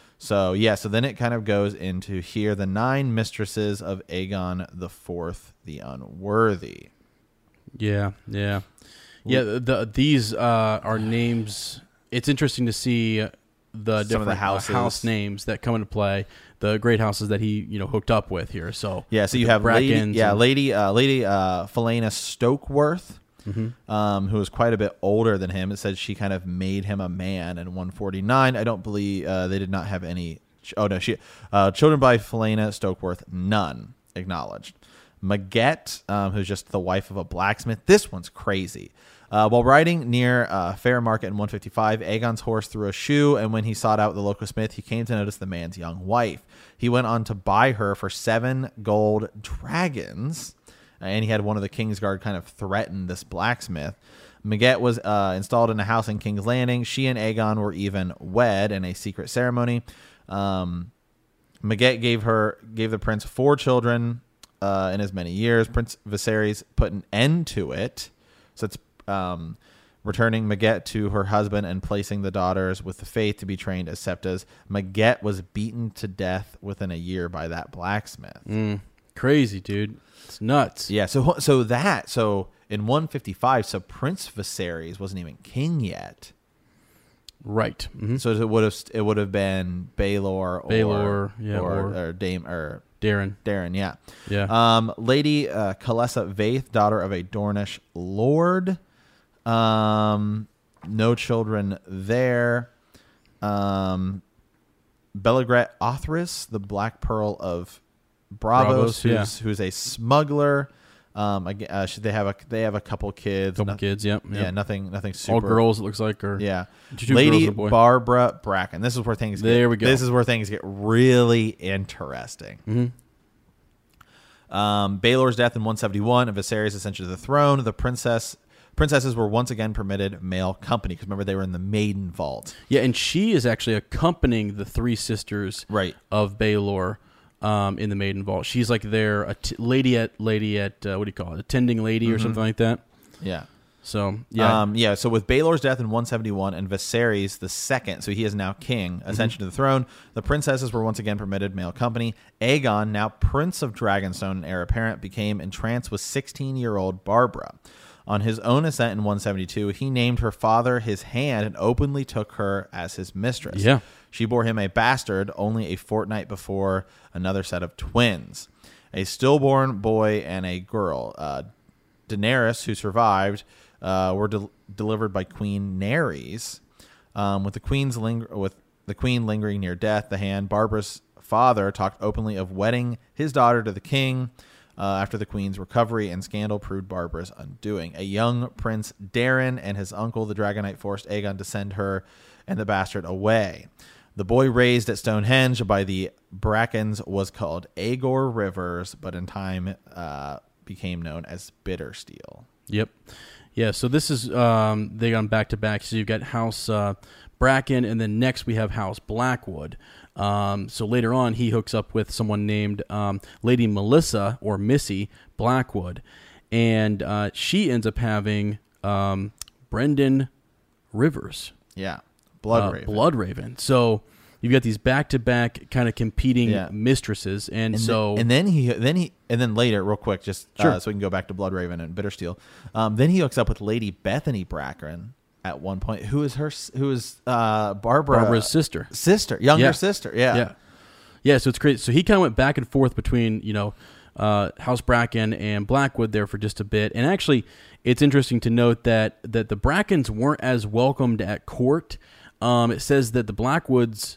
So yeah, so then it kind of goes into here the nine mistresses of Aegon the Fourth, the Unworthy. Yeah, yeah, yeah. The, the these uh, are names. It's interesting to see the Some of the different uh, houses. house names that come into play. The great houses that he you know hooked up with here. So Yeah, so like you the have Lady, Brackens yeah, and- Lady, uh, Lady uh, Felena Stokeworth, um, who was quite a bit older than him. It said she kind of made him a man in one forty-nine. I don't believe uh, they did not have any. Oh no, she uh, children by Felena Stokeworth, none acknowledged. Maggette, um, who's just the wife of a blacksmith. This one's crazy. Uh, while riding near uh, Fair Market in one fifty-five, Aegon's horse threw a shoe, and when he sought out the local smith, he came to notice the man's young wife. He went on to buy her for seven gold dragons, and he had one of the Kingsguard kind of threaten this blacksmith. Maggette was uh, installed in a house in King's Landing. She and Aegon were even wed in a secret ceremony. Um, Maggette gave her gave the prince four children uh, in as many years. Prince Viserys put an end to it. So it's um, returning Maggette to her husband and placing the daughters with the faith to be trained as septas. Maggette was beaten to death within a year by that blacksmith. Mm, crazy, dude. It's nuts. Yeah, so so that so in one fifty-five, so Prince Viserys wasn't even king yet. Right. hmm So it would have it would have been Baelor or Baelor, yeah, or, or- or Dame or Darren. Darren, yeah. Yeah. Um, Lady uh, Kalessa Vaith, daughter of a Dornish lord. Um, no children there. Um, Belagret Othris, the Black Pearl of Bravos, Bravos, yeah. who's who's a smuggler. Um, again, uh, should they have a they have a couple kids. Couple No- kids. Yep. Yeah, yep. nothing nothing super. All girls. It looks like. Or Yeah. Two Lady girls and a boy. Barbara Bracken. This is where things get, There we go. This is where things get really interesting. Mhm. Um, Baelor's death in one seventy-one and Viserys' ascension to the throne. The princess princesses were once again permitted male company because remember they were in the maiden vault. Yeah, and she is actually accompanying the three sisters Right. of Baelor um, in the Maiden Vault. She's like their att- lady at lady at uh, what do you call it, attending lady or something like that. Yeah. So yeah, Um, yeah. So with Baelor's death in one seventy-one and Viserys the second, so he is now king, ascension to the throne, the princesses were once again permitted male company. Aegon, now Prince of Dragonstone and heir apparent, became entranced with sixteen-year-old Barbara. On his own ascent in one seventy-two, he named her father his hand and openly took her as his mistress. Yeah. She bore him a bastard only a fortnight before another set of twins, a stillborn boy and a girl. Uh, Daenerys, who survived, uh, were de- delivered by Queen Nerys. Um, with the queen's ling- with the queen lingering near death, the hand Barbara's father talked openly of wedding his daughter to the king. Uh, after the queen's recovery and scandal proved Barbara's undoing, a young Prince Daeron and his uncle, the Dragonite, forced Aegon to send her and the bastard away. The boy raised at Stonehenge by the Brackens was called Aegor Rivers, but in time uh, became known as Bittersteel. Yep. Yeah, so this is, um, they gone back to back. So you've got House uh, Bracken, and then next we have House Blackwood. Um, so later on, he hooks up with someone named um, Lady Melissa, or Missy Blackwood, and uh, she ends up having um, Brendan Rivers. Yeah, Blood uh, Raven. Blood Raven. So you've got these back-to-back kind of competing Yeah. mistresses, and, And so th- and then he then he and then later, real quick, just Sure. uh, so we can go back to Blood Raven and Bittersteel. Um, then he hooks up with Lady Bethany Bracken at one point, who is her s- who is uh, Barbara Barbara's sister. sister, younger Yeah. sister. Yeah, Yeah. Yeah, so it's crazy. So he kind of went back and forth between, you know, uh, House Bracken and Blackwood there for just a bit. And actually, it's interesting to note that that the Brackens weren't as welcomed at court. Um, it says that the Blackwoods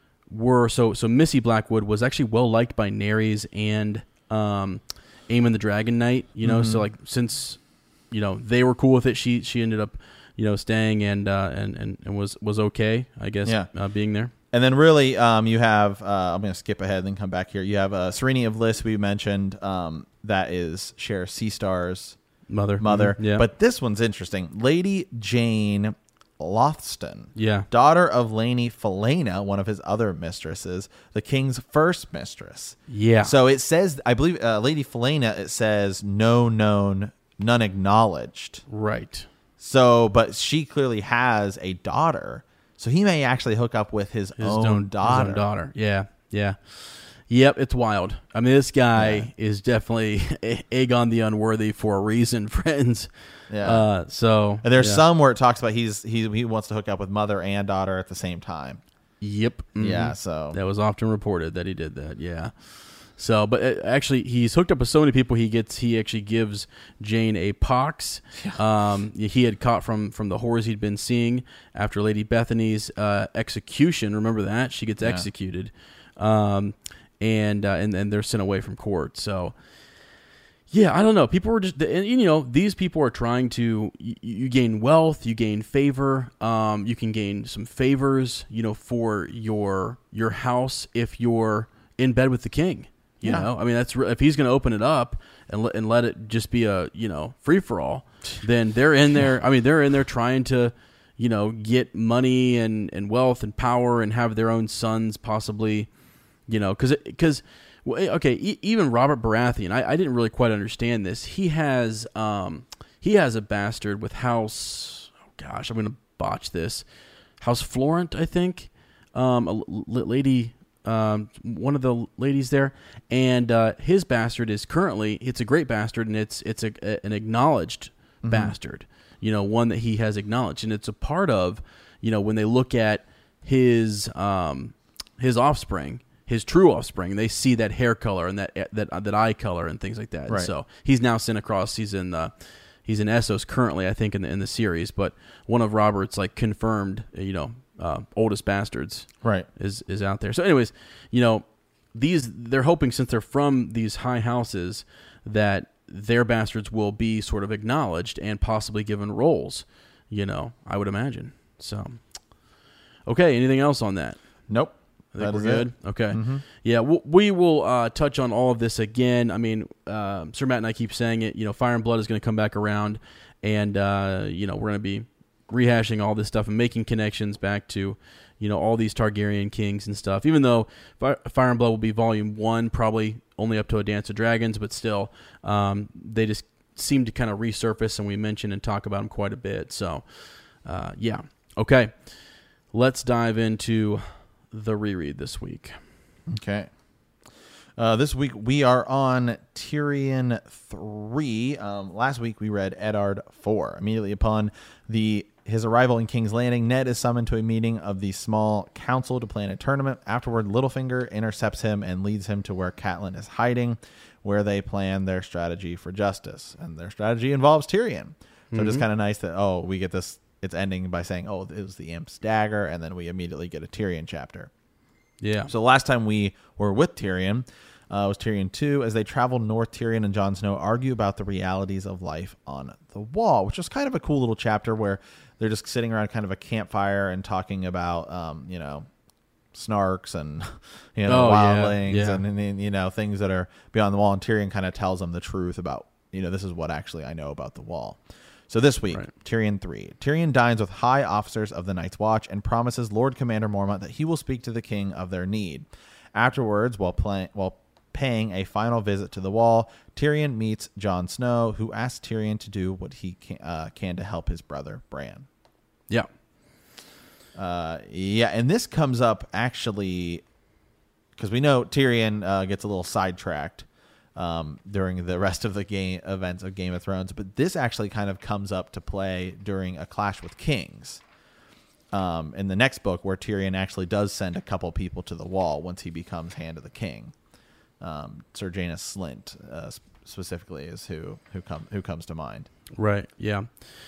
were, so so Missy Blackwood was actually well liked by Nerys and um, Aemon the Dragon Knight, you know, Mm-hmm. so like since, you know, they were cool with it, she she ended up, you know, staying and uh, and, and, and was, was okay, I guess, Yeah. uh, being there. And then really, um, you have, uh, I'm going to skip ahead and then come back here. You have uh, Serene of Lys, we mentioned, um, that is Sheriff Seastar's Mother. mother. Mhm, yeah. But this one's interesting. Lady Jane Lothston, Yeah. daughter of Laeney Falena, one of his other mistresses, the king's first mistress. Yeah. So it says, I believe, uh, Lady Falena, it says no known, none acknowledged. Right. So, but she clearly has a daughter. So he may actually hook up with his, His own, own daughter. His own daughter. Yeah. Yeah. Yep. It's wild. I mean, this guy Yeah. is definitely Aegon the Unworthy for a reason, friends. Yeah. Uh, so. And there's yeah. some where it talks about he's he he wants to hook up with mother and daughter at the same time. Yep. mhm. Yeah. So That was often reported that he did that. Yeah. So, but uh, actually, he's hooked up with so many people. He gets, he actually gives Jane a pox. Um, he had caught from from the horrors he'd been seeing after Lady Bethany's uh, execution. Remember that she gets Yeah. executed, um, and uh, and and they're sent away from court. So, yeah, I don't know. People were just, and, you know, these people are trying to. You, you gain wealth, you gain favor. Um, you can gain some favors, you know, for your your house if you're in bed with the king. You Yeah. know, I mean, that's re- if he's going to open it up and let and let it just be a, you know, free for all, then they're in there. I mean, they're in there trying to, you know, get money and, and wealth and power and have their own sons possibly, you know, because because okay, e- even Robert Baratheon, I, I didn't really quite understand this. He has um he has a bastard with House. Oh gosh, I'm going to botch this. House Florent, I think, um, a l- l- lady. Um, one of the ladies there, and uh, his bastard is currently, it's a great bastard, and it's it's a, a, an acknowledged Mm-hmm. bastard, you know, one that he has acknowledged, and it's a part of, you know, when they look at his um, his offspring, his true offspring, they see that hair color and that that that eye color and things like that. And Right. so he's now sent across. He's in the he's in Essos currently, I think, in the in the series, but one of Robert's like confirmed, you know, uh, oldest bastards right. is is out there. So anyways, you know, these they're hoping, since they're from these high houses, that their bastards will be sort of acknowledged and possibly given roles, you know, I would imagine. So okay, anything else on that? Nope. I think That we're is good. it. Okay. Mm-hmm. Yeah, we'll, we will uh, touch on all of this again. I mean, uh, Sir Matt and I keep saying it. You know, Fire and Blood is going to come back around, and uh, you know, we're going to be rehashing all this stuff and making connections back to, you know, all these Targaryen kings and stuff. Even though Fire, Fire and Blood will be Volume One, probably only up to A Dance of Dragons, but still, um, they just seem to kind of resurface, and we mention and talk about them quite a bit. So, uh, yeah. Okay, let's dive into the reread this week. Okay. Uh, this week we are on Tyrion three. Um, last week we read Eddard four. Immediately upon the his arrival in King's Landing, Ned is summoned to a meeting of the small council to plan a tournament. Afterward, Littlefinger intercepts him and leads him to where Catelyn is hiding, where they plan their strategy for justice. And their strategy involves Tyrion. So mm-hmm. just kind of nice that, oh, we get this. It's ending by saying, oh, it was the Imp's dagger, and then we immediately get a Tyrion chapter. Yeah. So last time we were with Tyrion uh, was Tyrion two. As they travel north, Tyrion and Jon Snow argue about the realities of life on the Wall, which was kind of a cool little chapter where they're just sitting around kind of a campfire and talking about, um, you know, snarks and, you know, oh, wildlings yeah, yeah. And, and, you know, things that are beyond the Wall. And Tyrion kind of tells them the truth about, you know, this is what actually I know about the Wall. So this week, right. Tyrion three. Tyrion dines with high officers of the Night's Watch and promises Lord Commander Mormont that he will speak to the king of their need. Afterwards, while, play, while paying a final visit to the Wall, Tyrion meets Jon Snow, who asks Tyrion to do what he can, uh, can to help his brother, Bran. Yeah. Uh, yeah, and this comes up actually because we know Tyrion uh, gets a little sidetracked um, during the rest of the game events of Game of Thrones, but this actually kind of comes up to play during A Clash with Kings um, in the next book, where Tyrion actually does send a couple people to the Wall once he becomes Hand of the King. Um, Ser Janos Slynt uh, specifically is who who come who comes to mind. Right. Yeah.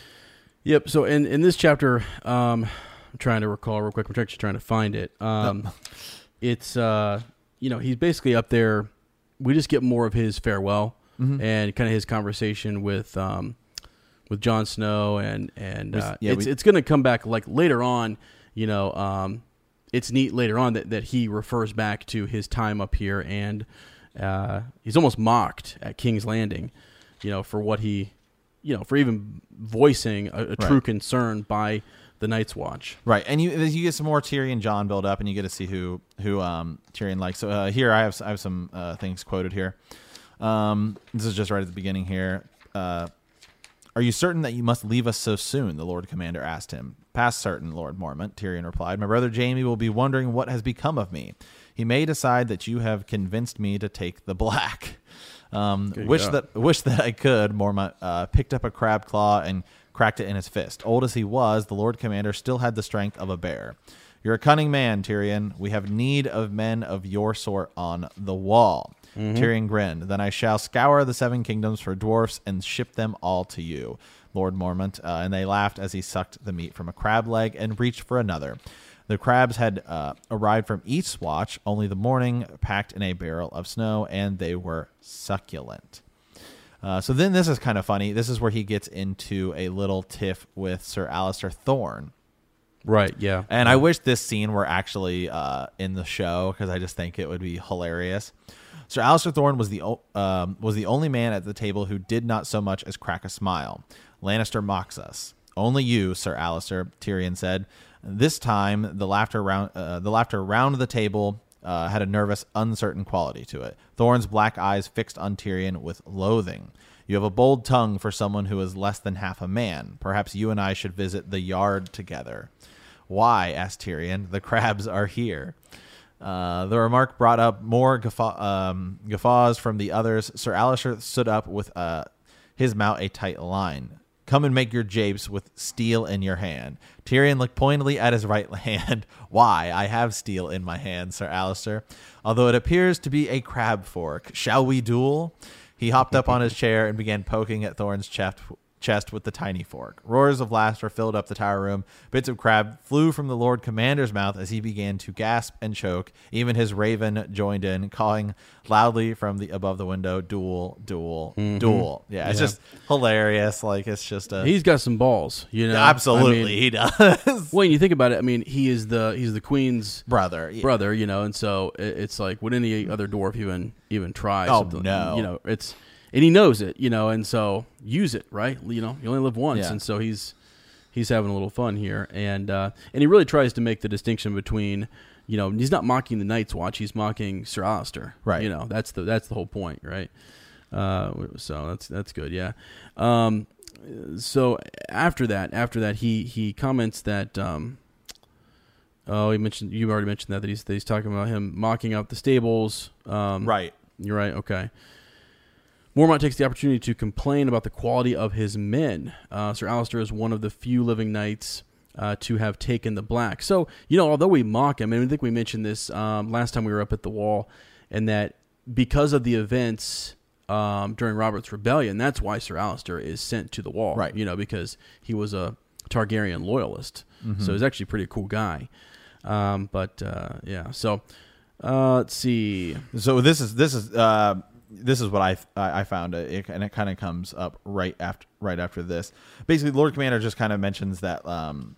Yep. So in in this chapter, um, I'm trying to recall real quick. I'm actually trying to find it. Um, oh. It's uh, you know, he's basically up there. We just get more of his farewell mm-hmm. and kind of his conversation with um, with Jon Snow, and and uh, yeah, it's we, it's going to come back like later on. You know, um, it's neat later on that, that he refers back to his time up here, and uh, he's almost mocked at King's Landing, you know, for what he, you know, for even voicing a, a right. true concern by the Night's Watch. Right, and you you get some more Tyrion Jon build up, and you get to see who who um, Tyrion likes. So uh, here I have I have some uh, things quoted here. Um, this is just right at the beginning here. Uh, Are you certain that you must leave us so soon? The Lord Commander asked him. Past certain, Lord Mormont, Tyrion replied. My brother Jaime will be wondering what has become of me. He may decide that you have convinced me to take the black. Um, wish go. that wish that I could. Mormont uh, picked up a crab claw and cracked it in his fist. Old as he was, the Lord Commander still had the strength of a bear. You're a cunning man, Tyrion. We have need of men of your sort on the Wall. Mm-hmm. Tyrion grinned. Then I shall scour the seven kingdoms for dwarfs and ship them all to you, Lord Mormont. Uh, and they laughed as he sucked the meat from a crab leg and reached for another. The crabs had uh, arrived from each watch, only the morning, packed in a barrel of snow, and they were succulent. Uh, so then this is kind of funny. This is where he gets into a little tiff with Sir Alistair Thorne. Right, yeah. And I wish this scene were actually uh, in the show, because I just think it would be hilarious. Sir Alistair Thorne was the um, was the only man at the table who did not so much as crack a smile. Lannister mocks us. Only you, Sir Alistair, Tyrion said. This time, the laughter round uh, the laughter round the table uh, had a nervous, uncertain quality to it. Thorne's black eyes fixed on Tyrion with loathing. You have a bold tongue for someone who is less than half a man. Perhaps you and I should visit the yard together. Why? Asked Tyrion. The crabs are here. Uh, the remark brought up more guffaw, um, guffaws from the others. Sir Alistair stood up with uh, his mouth a tight line. Come and make your japes with steel in your hand. Tyrion looked pointedly at his right hand. Why? I have steel in my hand, Sir Alistair. Although it appears to be a crab fork. Shall we duel? He hopped up on his chair and began poking at Thorne's chest, chest with the tiny fork. Roars of laughter filled up the tower room. Bits of crab flew from the Lord Commander's mouth as he began to gasp and choke. Even his raven joined in, calling loudly from the above the window, duel, duel, mm-hmm. duel. Yeah, it's yeah. just hilarious. Like, it's just a... He's got some balls, you know? Absolutely, I mean, he does. When you think about it, I mean, he is the he's the queen's brother, yeah. brother, you know, and so it's like, would any other dwarf even even try? Oh, something? no. You know, it's... And he knows it, you know, and so use it, right? You know, you only live once, yeah. and so he's he's having a little fun here, and uh, and he really tries to make the distinction between, you know, he's not mocking the Night's Watch, he's mocking Sir Alistair, right? You know, that's the that's the whole point, right? Uh, so that's that's good, yeah. Um, so after that, after that, he he comments that. Um, oh, he mentioned you already mentioned that that he's that he's talking about him mocking out the stables, um, right? You're right. Okay. Mormont takes the opportunity to complain about the quality of his men. Uh, Sir Alistair is one of the few living knights uh, to have taken the black. So, you know, although we mock him, and I think we mentioned this um, last time we were up at the wall, and that because of the events um, during Robert's Rebellion, that's why Sir Alistair is sent to the wall. Right. You know, because he was a Targaryen loyalist. Mm-hmm. So he's actually a pretty cool guy. Um, but, uh, yeah. So, uh, let's see. So this is, this is, uh, This is what I I found, it, and it kind of comes up right after right after this. Basically, Lord Commander just kind of mentions that um,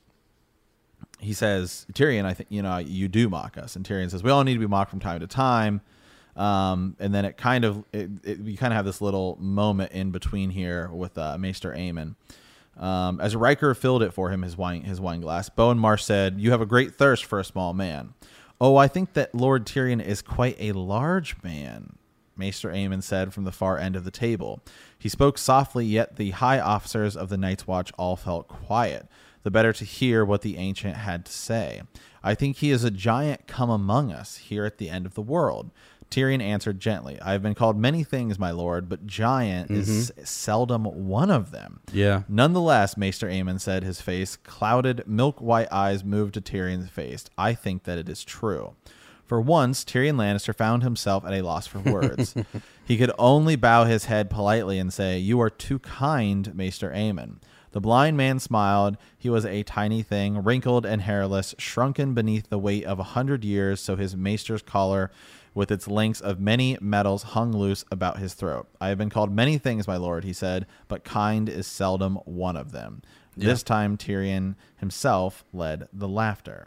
he says, Tyrion, I think you know you do mock us, and Tyrion says we all need to be mocked from time to time. Um, and then it kind of it, it, we kind of have this little moment in between here with uh, Maester Aemon. Um, as Riker filled it for him, his wine his wine glass, Bowen Marsh said, "You have a great thirst for a small man." "Oh, I think that Lord Tyrion is quite a large man," Maester Aemon said from the far end of the table. He spoke softly, yet the high officers of the Night's Watch all felt quiet, the better to hear what the ancient had to say. "I think he is a giant come among us, here at the end of the world." Tyrion answered gently, "I have been called many things, my lord, but giant mm-hmm. is seldom one of them." Yeah. "Nonetheless," Maester Aemon said, his face clouded, milk-white eyes moved to Tyrion's face, "I think that it is true." For once, Tyrion Lannister found himself at a loss for words. He could only bow his head politely and say, "You are too kind, Maester Aemon." The blind man smiled. He was a tiny thing, wrinkled and hairless, shrunken beneath the weight of a hundred years, so his maester's collar with its links of many metals hung loose about his throat. "I have been called many things, my lord," he said, "but kind is seldom one of them." Yeah. This time, Tyrion himself led the laughter.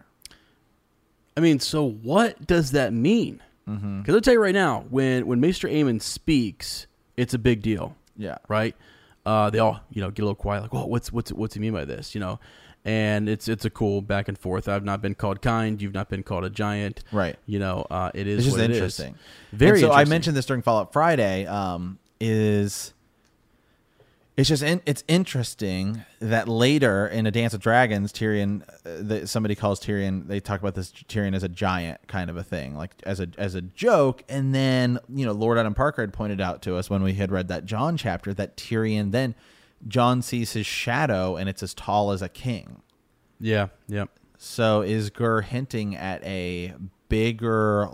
I mean, so what does that mean? Because mm-hmm. I'll tell you right now, when, when Maester Aemon speaks, it's a big deal. Yeah. Right? Uh, they all, you know, get a little quiet, like, "Whoa, what's what's what's he mean by this?" You know, and it's it's a cool back and forth. I've not been called kind. You've not been called a giant. Right. You know, uh, it is. It's just what interesting. It is. Very. And so interesting. I mentioned this during Fallout Friday. Um, is it's just in, it's interesting that later in A Dance of Dragons, Tyrion, uh, the, somebody calls Tyrion. They talk about this Tyrion as a giant kind of a thing, like as a as a joke. And then you know, Lord Adam Parker had pointed out to us when we had read that Jon chapter that Tyrion then Jon sees his shadow and it's as tall as a king. Yeah. Yeah. So is Gur hinting at a bigger,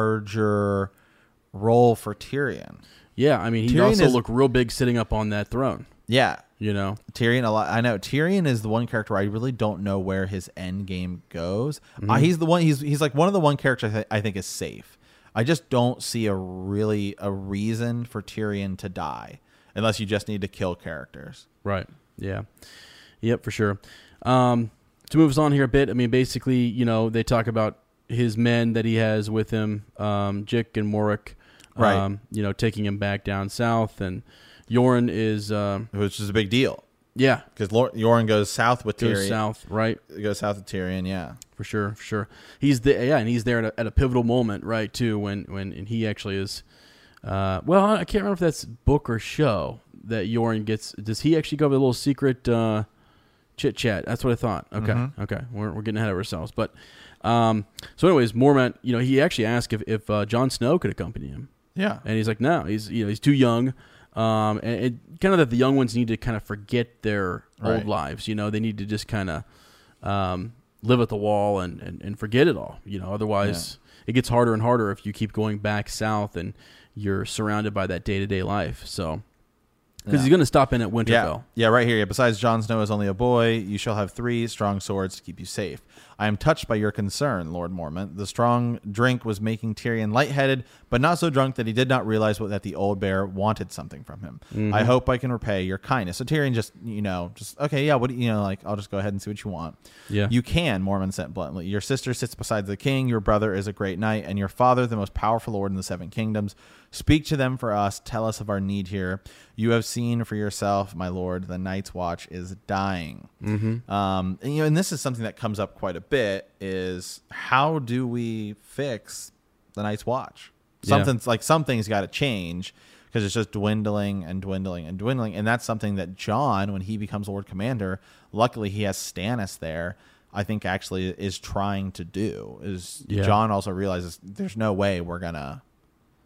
larger role for Tyrion? Yeah, I mean, he Tyrion also is, looked real big sitting up on that throne. Yeah. You know? Tyrion, a lot, I know. Tyrion is the one character I really don't know where his end game goes. Mm-hmm. Uh, he's the one, he's he's like one of the one characters I, th- I think is safe. I just don't see a really, a reason for Tyrion to die unless you just need to kill characters. Right. Yeah. Yep, for sure. Um, to move us on here a bit, I mean, basically, you know, they talk about his men that he has with him, um, Jick and Morik. Right. Um, you know, taking him back down south, and Yoren is, uh, which is a big deal. Yeah, because Yoren goes south with Tyrion. Goes south, right? It goes south with Tyrion. Yeah, for sure, for sure. He's the yeah, and he's there at a, at a pivotal moment, right? Too when when and he actually is. Uh, well, I can't remember if that's book or show that Yoren gets. Does he actually go with a little secret uh, chit chat? That's what I thought. Okay, mm-hmm. okay, we're we're getting ahead of ourselves, but um, so anyways, Mormont, you know, he actually asked if if uh, Jon Snow could accompany him. Yeah, and he's like, no, he's you know he's too young, um, and it, kind of that the young ones need to kind of forget their right. old lives. You know, they need to just kind of um, live at the wall and, and, and forget it all. You know, otherwise yeah. it gets harder and harder if you keep going back south and you're surrounded by that day to day life. So. Because yeah. he's going to stop in at Winterfell. Yeah. yeah, right here. Besides, Jon Snow is only a boy. You shall have three strong swords to keep you safe. I am touched by your concern, Lord Mormont. The strong drink was making Tyrion lightheaded, but not so drunk that he did not realize what, that the old bear wanted something from him. Mm-hmm. I hope I can repay your kindness. So Tyrion just, you know, just, okay, yeah, what do you know, like, I'll just go ahead and see what you want. Yeah. You can, Mormont said bluntly. Your sister sits beside the king, your brother is a great knight, and your father the most powerful lord in the Seven Kingdoms. Speak to them for us. Tell us of our need here. You have seen for yourself, my lord, the Night's Watch is dying. Mm-hmm. Um, and, you know, and this is something that comes up quite a bit: is how do we fix the Night's Watch? Something's yeah. like something's got to change because it's just dwindling and dwindling and dwindling. And that's something that Jon, when he becomes Lord Commander, luckily he has Stannis there. I think actually is trying to do is yeah. Jon also realizes there's no way we're gonna.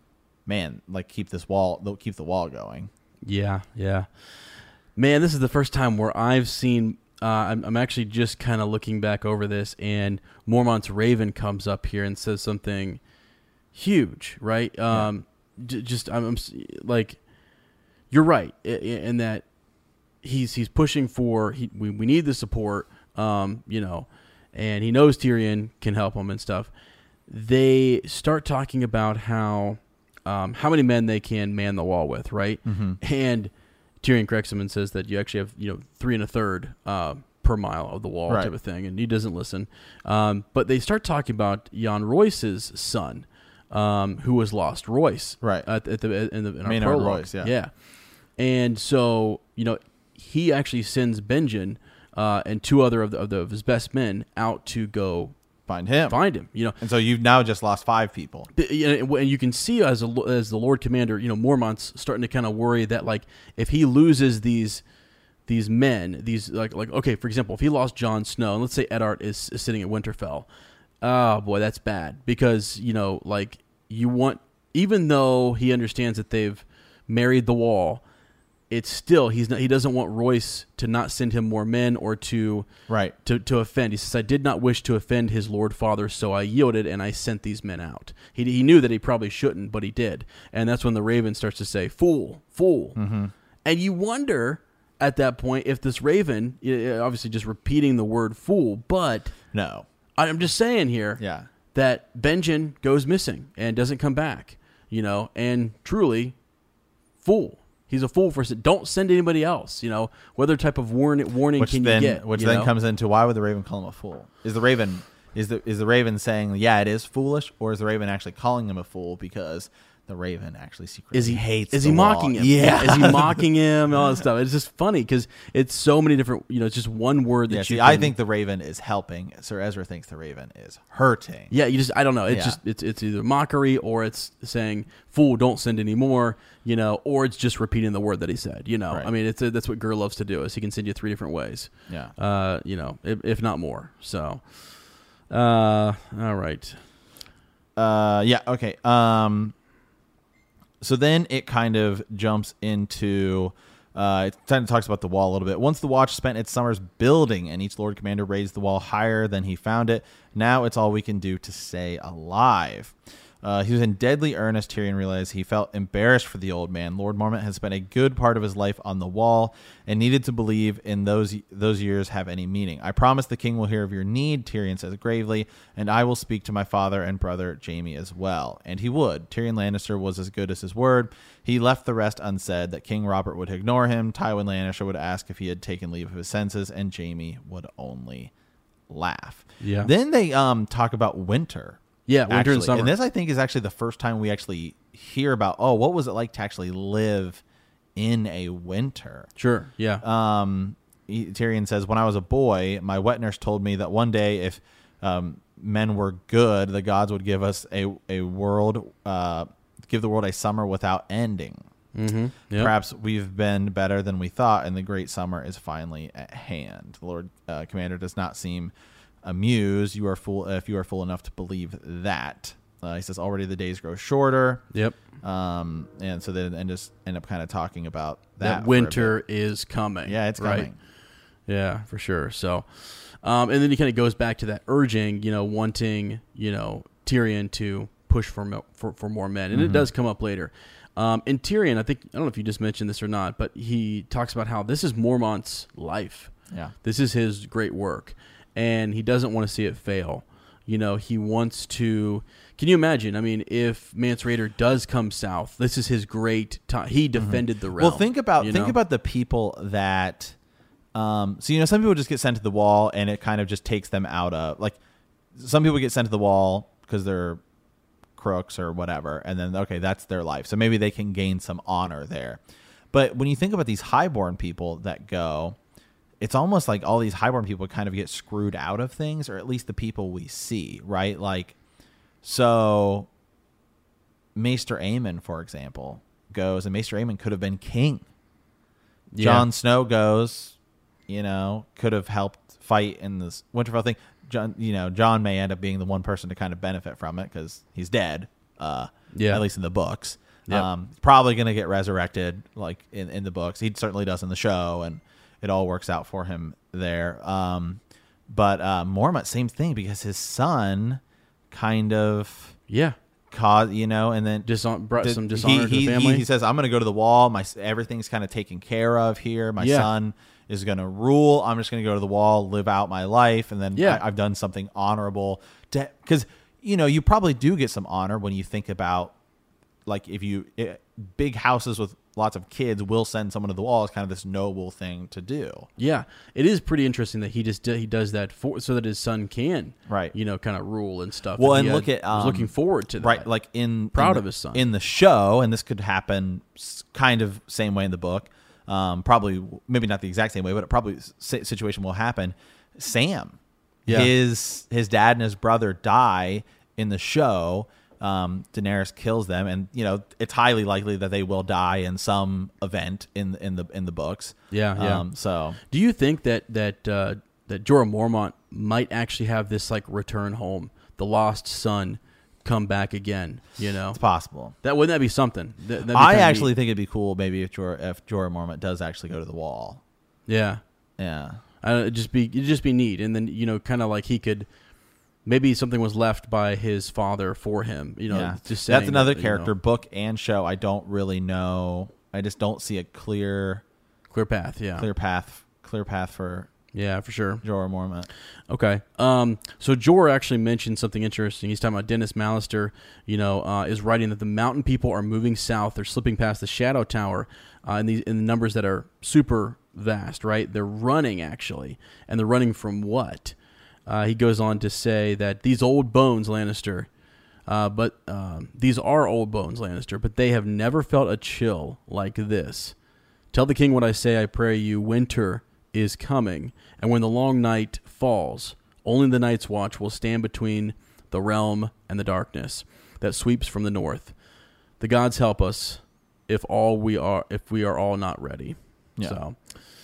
man, like keep this wall, they'll keep the wall going. Yeah, yeah. Man, this is the first time where I've seen. Uh, I'm, I'm actually just kind of looking back over this, and Mormont's Raven comes up here and says something huge, right? Um, yeah. j- just I'm, I'm like, you're right in, in that he's he's pushing for he we, we need the support, um, you know, and he knows Tyrion can help him and stuff. They start talking about how um, how many men they can man the wall with, right? Mm-hmm. And Tyrion corrects him and says that you actually have, you know, three and a third uh, per mile of the wall right. type of thing, and he doesn't listen. Um, but they start talking about Jan Royce's son, um, who was lost, Royce, right? At, at the in, the, in our Maynard prologue. Royce, yeah, yeah. And so, you know, he actually sends Benjen uh, and two other of, the, of, the, of his best men out to go find him, find him. You know, and so you've now just lost five people. And you can see as a, as the Lord Commander, you know, Mormont's starting to kind of worry that like if he loses these these men, these like like okay, for example, if he lost Jon Snow, and let's say Eddard is, is sitting at Winterfell, oh boy, that's bad because you know like you want even though he understands that they've married the wall. It's still he's not, he doesn't want Royce to not send him more men or to right to to offend. He says, "I did not wish to offend his Lord Father, so I yielded and I sent these men out." He he knew that he probably shouldn't, but he did, and that's when the Raven starts to say, "Fool, fool," mm-hmm. and you wonder at that point if this Raven, obviously just repeating the word "fool," but no, I'm just saying here, yeah. that Benjen goes missing and doesn't come back, you know, and truly, fool. He's a fool for don't send anybody else. You know, what other type of warning warning which can then, you get? Which you then know? comes into why would the Raven call him a fool? Is the Raven is the is the Raven saying yeah it is foolish, or is the Raven actually calling him a fool because the Raven actually secretly is he hates? Is the he wall? mocking him? Yeah, is he mocking him? And all that stuff. It's just funny because it's so many different. You know, it's just one word that yeah, you. See, can, I think the Raven is helping. Sir Ezra thinks the Raven is hurting. Yeah, you just I don't know. It's yeah. just it's it's either mockery or it's saying fool, don't send any more. You know, or it's just repeating the word that he said. You know, Right. I mean, it's a, that's what Gur loves to do. Is he can send you three different ways. Yeah. Uh, you know, if, if not more. So, uh, all right. Uh, yeah. Okay. Um. So then it kind of jumps into. Uh, it kind of talks about the wall a little bit. Once the Watch spent its summers building, and each Lord Commander raised the wall higher than he found it. Now it's all we can do to stay alive. Uh, he was in deadly earnest. Tyrion realized he felt embarrassed for the old man. Lord Mormont had spent a good part of his life on the wall and needed to believe in those those years have any meaning. I promise the king will hear of your need, Tyrion says gravely, and I will speak to my father and brother Jaime as well. And he would. Tyrion Lannister was as good as his word. He left the rest unsaid, that King Robert would ignore him, Tywin Lannister would ask if he had taken leave of his senses, and Jaime would only laugh. Yeah. Then they um talk about winter. Yeah, winter actually. and summer. And this, I think, is actually the first time we actually hear about, oh, what was it like to actually live in a winter? Sure, yeah. Um, he, Tyrion says, when I was a boy, my wet nurse told me that one day if um, men were good, the gods would give us a, a world, uh, give the world a summer without ending. Mm-hmm. Yep. Perhaps we've been better than we thought, and the great summer is finally at hand. The Lord uh, Commander does not seem amused. You are fool if you are fool enough to believe that. Uh, he says already the days grow shorter. Yep. Um, and so then and just end up kind of talking about that. That winter is coming. Yeah, it's right? coming. Yeah, for sure. So, um, and then he kind of goes back to that urging, you know, wanting, you know, Tyrion to push for mo- for, for more men, and mm-hmm. it does come up later. Um, and Tyrion, I think I don't know if you just mentioned this or not, but he talks about how this is Mormont's life. Yeah, this is his great work. And he doesn't want to see it fail. You know, he wants to. Can you imagine? I mean, if Mance Rayder does come south, this is his great time. He defended mm-hmm. the realm. Well, think about you think know? about the people that. Um, so you know, some people just get sent to the wall, and it kind of just takes them out of like. Some people get sent to the wall because they're crooks or whatever, and then okay, that's their life. So maybe they can gain some honor there. But when you think about these highborn people that go. It's almost like all these highborn people kind of get screwed out of things, or at least the people we see, right? Like, so Maester Aemon, for example, goes, and Maester Aemon could have been king. Yeah. Jon Snow goes, you know, could have helped fight in this Winterfell thing. John, you know, Jon may end up being the one person to kind of benefit from it because he's dead, uh, yeah. at least in the books. Yep. Um, probably going to get resurrected, like in, in the books. He certainly does in the show, and it all works out for him there. Um, but uh, Mormont, same thing, because his son kind of Yeah. caused, you know, and then Dishon- brought the- some dishonor he, to the he, family. He, he says, "I'm going to go to the wall. My everything's kind of taken care of here. My Yeah. son is going to rule. I'm just going to go to the wall, live out my life, and then Yeah. I, I've done something honorable." Because you know, you probably do get some honor when you think about, like, if you it, big houses with lots of kids will send someone to the wall is kind of this noble thing to do. Yeah, it is pretty interesting that he just he does that for so that his son can, Right. you know, kind of rule and stuff. Well, he and had- look at was um, looking forward to that. right, like in Proud in the- of his son. in the show, and this could happen s- kind of same way in the book. Um, probably maybe not the exact same way, but it probably s- situation will happen. Sam, Yeah. his his dad and his brother die in the show. Um, Daenerys kills them, and you know it's highly likely that they will die in some event in in the in the books. Yeah, yeah. Um, so Do you think that that uh, that Jorah Mormont might actually have this like return home, the lost son, come back again? You know, it's possible. that wouldn't that be something? That, that'd be I kinda actually neat. think it'd be cool maybe if Jorah if Jorah Mormont does actually go to the wall. yeah, Yeah. uh, it'd just be it'd just be neat, and then you know, kind of like he could. Maybe something was left by his father for him. You know, Yeah. just saying That's another that, you character, know, book and show. I don't really know. I just don't see a clear, clear path. Yeah, clear path, clear path for yeah, for sure. Jorah Mormont. Okay. Um, so Jorah actually mentioned something interesting. He's talking about Dennis Mallister, you know, uh, is writing that the mountain people are moving south. They're slipping past the Shadow Tower uh, in, these, in the numbers that are super vast, right? They're running, actually. And they're running from what? Uh, he goes on to say that these old bones, Lannister, uh, but um, these are old bones, Lannister, but they have never felt a chill like this. Tell the king what I say, I pray you. Winter is coming, and when the long night falls, only the Night's Watch will stand between the realm and the darkness that sweeps from the north. The gods help us if all we are if we are all not ready. Yeah. So,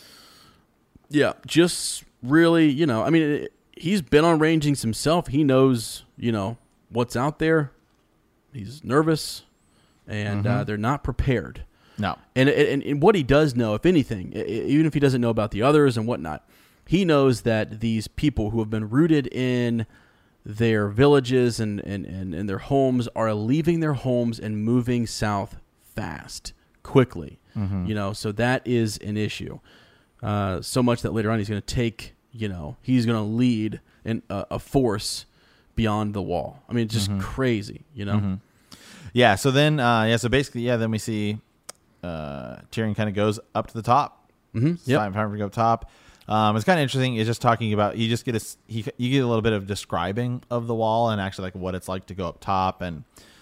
yeah, just really, you know, I mean, it, he's been on rangings himself. He knows, you know, what's out there. He's nervous, and uh, they're not prepared. No. And, and and what he does know, if anything, i- i- even if he doesn't know about the others and whatnot, he knows that these people who have been rooted in their villages and, and, and, and their homes are leaving their homes and moving south fast, quickly. You know, so that is an issue. Uh, so much that later on he's going to take, you know, he's going to lead in a, a force beyond the wall. I mean, it's just crazy, you know? Yeah. So then, uh, yeah. So basically, yeah. Then we see uh, Tyrion kind of goes up to the top. Mm-hmm. It's time, time to go up top. Um, it's kind of interesting. It's just talking about you just get a he, you get a little bit of describing of the wall and actually like what it's like to go up top, and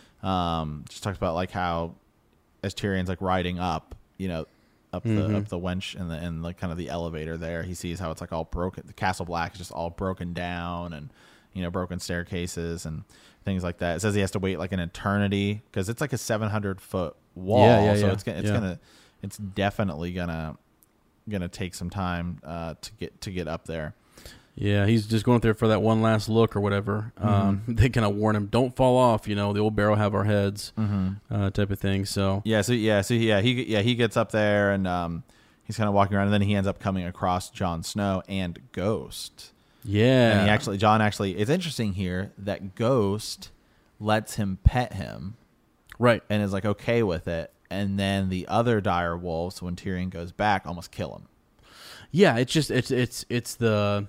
um, just talks about like how as Tyrion's like riding up, you know, up the Mm-hmm. up the wench and the and like kind of the elevator there. He sees how it's like all broken. The Castle Black is just all broken down, and you know, broken staircases and things like that. It says he has to wait like an eternity because it's like a seven hundred foot wall. Yeah, yeah, so yeah. it's gonna, it's Yeah. gonna, it's definitely gonna, gonna take some time uh, to get to get up there. Yeah, he's just going up there for that one last look or whatever. Um, they kind of warn him, don't fall off, you know, the old barrel have our heads, uh, type of thing. So, Yeah. So yeah. So yeah. He yeah he gets up there and um, he's kind of walking around, and then he ends up coming across Jon Snow and Ghost. yeah. And he actually, John actually, it's interesting here that Ghost lets him pet him right. and is like okay with it, and then the other dire wolves, when Tyrion goes back, almost kill him. Yeah, it's just, it's, it's, it's the,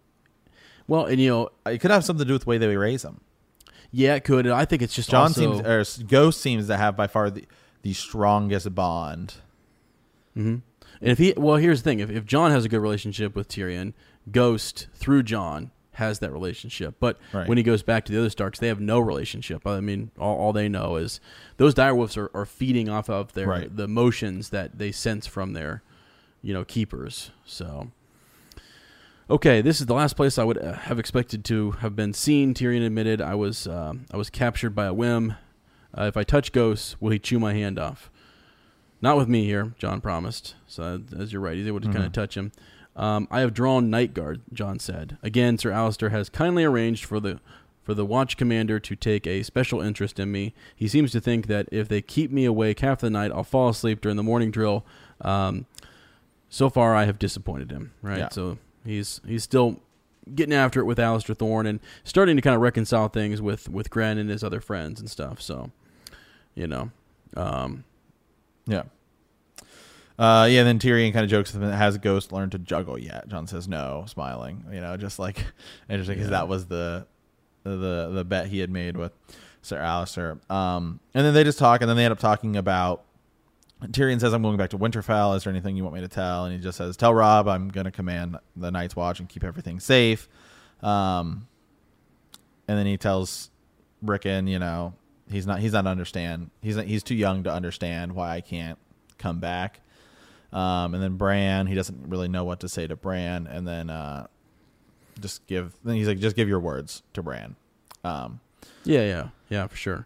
well, and you know, It could have something to do with the way they raise him. yeah, it could. And I think it's just John also, seems, or Ghost seems to have by far the, the strongest bond. and if he, well, here's the thing. If, if John has a good relationship with Tyrion, Ghost through John has that relationship. But Right. when he goes back to the other Starks, they have no relationship. I mean, all, all they know is those direwolves are, are feeding off of their, Right. the emotions that they sense from their, you know, keepers. So, okay, this is the last place I would uh, have expected to have been seen. Tyrion admitted, I was um, I was captured by a whim. Uh, if I touch Ghost, will he chew my hand off? Not with me here, John promised. So, as you're right, he's able to kind of touch him. Um, I have drawn Night Guard, John said. Again, Sir Alistair has kindly arranged for the for the watch commander to take a special interest in me. He seems to think that if they keep me awake half the night, I'll fall asleep during the morning drill. Um, so far, I have disappointed him, right? Yeah. So he's he's still getting after it with Alistair Thorne and starting to kind of reconcile things with, with Gren and his other friends and stuff. So, you know. Um, yeah. Uh, yeah, then Tyrion kind of jokes with him, has Ghost learned to juggle yet? Jon says no, smiling. You know, just like, interesting because Yeah. that was the, the the bet he had made with Sir Alistair. Um, and then they just talk, and then they end up talking about, Tyrion says, I'm going back to Winterfell. Is there anything you want me to tell? And he just says, tell Robb I'm going to command the Night's Watch and keep everything safe. Um, and then he tells Rickon, you know, he's not he's not understand. He's not, he's too young to understand why I can't come back. Um, and then Bran, he doesn't really know what to say to Bran. And then uh, just give, then he's like, just give your words to Bran. Um, yeah, yeah, yeah, for sure.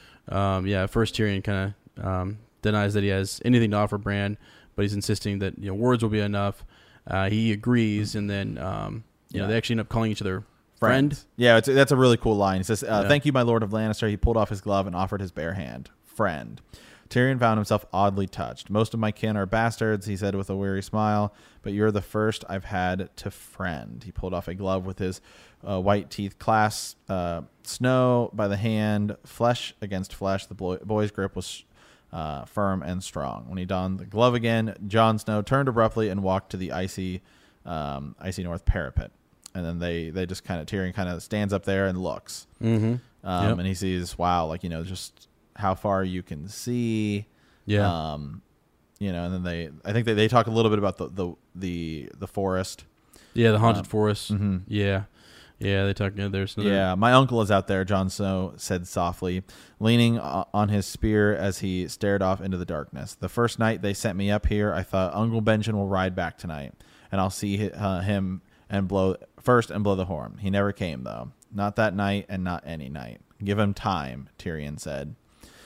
Um, yeah, first Tyrion kind of um, denies that he has anything to offer Bran, but he's insisting that, you know, words will be enough. Uh, he agrees, and then um, you Yeah. know they actually end up calling each other friend. Yeah, it's, that's a really cool line. He says, uh, Yeah. thank you, my Lord of Lannister. He pulled off his glove and offered his bare hand. Friend. Tyrion found himself oddly touched. Most of my kin are bastards, he said with a weary smile, but you're the first I've had to friend. He pulled off a glove with his uh, white teeth clasped uh, Snow by the hand, flesh against flesh. The boy, boy's grip was uh, firm and strong. When he donned the glove again, Jon Snow turned abruptly and walked to the icy, um, icy north parapet. And then they, they just kind of, Tyrion kind of stands up there and looks. Mm-hmm. Um, Yep. And he sees, wow, like, you know, just how far you can see. Yeah. Um, you know, and then they, I think they, they talk a little bit about the, the, the, the forest. Yeah, the haunted Um, forest. mhm. Yeah. Yeah, they talk. You know, there's another, Yeah, my uncle is out there, Jon Snow said softly, leaning o- on his spear as he stared off into the darkness. The first night they sent me up here, I thought Uncle Benjen will ride back tonight, and I'll see uh, him and blow first and blow the horn. He never came, though. Not that night and not any night. Give him time, Tyrion said.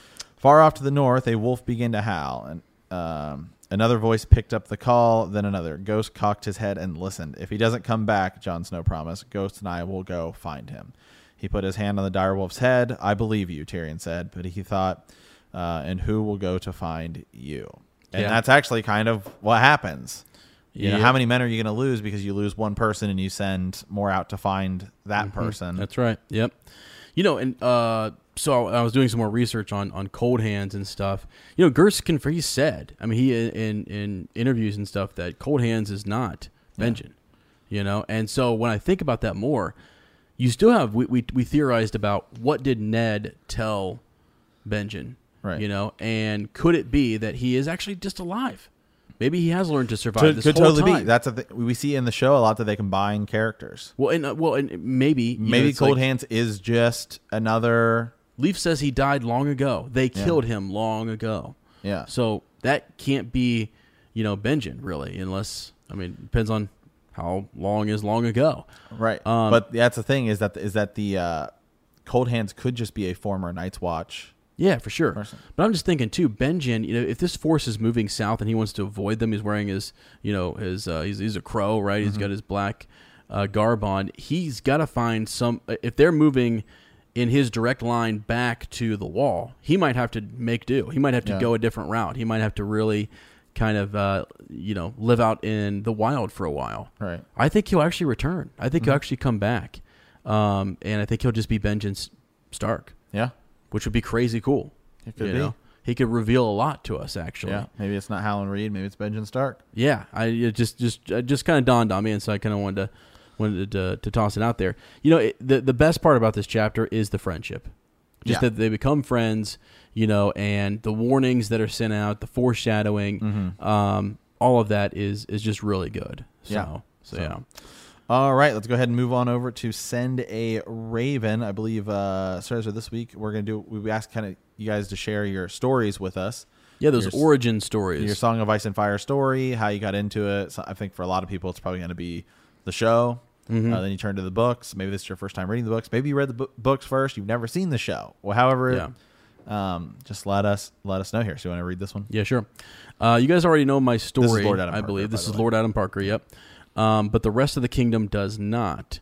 Far off to the north, a wolf began to howl, and um, another voice picked up the call, then another. Ghost cocked his head and listened. If he doesn't come back, Jon Snow promised, Ghost and I will go find him. He put his hand on the direwolf's head. I believe you, Tyrion said, but he thought, uh, and who will go to find you? And Yeah. that's actually kind of what happens. You know, Yeah. how many men are you going to lose because you lose one person and you send more out to find that person? That's right. Yep. You know, and uh, so I was doing some more research on, on Cold Hands and stuff. You know, Gerst he said, I mean, he in in interviews and stuff that Cold Hands is not Benjen. You know, and so when I think about that more, you still have we we, we theorized about what did Ned tell Benjen, Right. You know, and could it be that he is actually just alive? Maybe he has learned to survive Could, this could whole totally time. be. That's a th- we see in the show a lot that they combine characters. Well, and uh, well, and maybe you know, Maybe it's Cold like- Hands is just another. Leaf says he died long ago. They Yeah. killed him long ago. Yeah. So that can't be, you know, Benjen really, unless I mean, it depends on how long is long ago. Right. Um, but that's the thing is that is that the uh, Cold Hands could just be a former Night's Watch. Yeah, for sure. Person. But I'm just thinking too, Benjen. You know, if this force is moving south and he wants to avoid them, he's wearing his, you know, his uh, he's he's a crow, right? He's got his black uh, garb on. He's got to find some. If they're moving in his direct line back to the wall, he might have to make do. He might have to Yeah. go a different route. He might have to really kind of, uh, you know, live out in the wild for a while. Right. I think he'll actually return. I think he'll actually come back, um, and I think he'll just be Benjen S- Stark, Yeah. which would be crazy cool. It could you be. know? He could reveal a lot to us, actually. Yeah. Maybe it's not Howland Reed. Maybe it's Benjen Stark. Yeah, I it just just it just kind of dawned on me, and so I kind of wanted to wanted to, to toss it out there. You know, it, the the best part about this chapter is the friendship, just Yeah. that they become friends. You know, and the warnings that are sent out, the foreshadowing, Mm-hmm. um, all of that is is just really good. So, Yeah. so, So- yeah. All right, let's go ahead and move on over to Send a Raven. I believe, uh, so this week we're going to do, we asked kind of you guys to share your stories with us. Yeah, those Your s- origin stories. Your Song of Ice and Fire story, how you got into it. So I think for a lot of people, it's probably going to be the show. Mhm. Uh, then you turn to the books. Maybe this is your first time reading the books. Maybe you read the bu- books first. You've never seen the show. Well, however, Yeah. um, just let us let us know here. So you want to read this one? Yeah, sure. Uh, you guys already know my story. Lord Adam I Parker, believe by this the is way. Lord Adam Parker. Yep. Um, but the rest of the kingdom does not.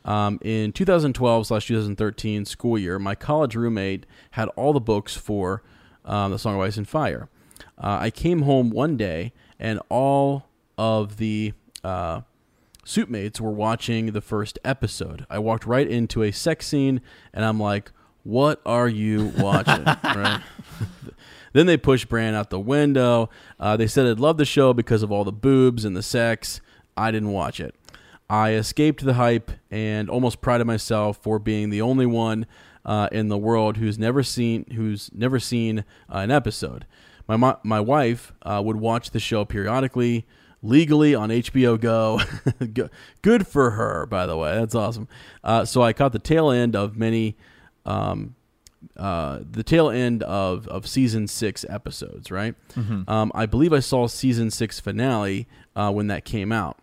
Um, in two thousand twelve slash two thousand thirteen school year, my college roommate had all the books for um, The Song of Ice and Fire. Uh, I came home one day, and all of the uh, suit mates were watching the first episode. I walked right into a sex scene, and I'm like, what are you watching? Right? Then they pushed Bran out the window. Uh, they said I'd love the show because of all the boobs and the sex. I didn't watch it. I escaped the hype and almost prided myself for being the only one uh, in the world who's never seen who's never seen uh, an episode. My my, my wife uh, would watch the show periodically, legally on H B O Go. Good for her, by the way. That's awesome. Uh, so I caught the tail end of many, um, uh, the tail end of, of season six episodes, right? Mm-hmm. Um, I believe I saw season six finale uh, when that came out.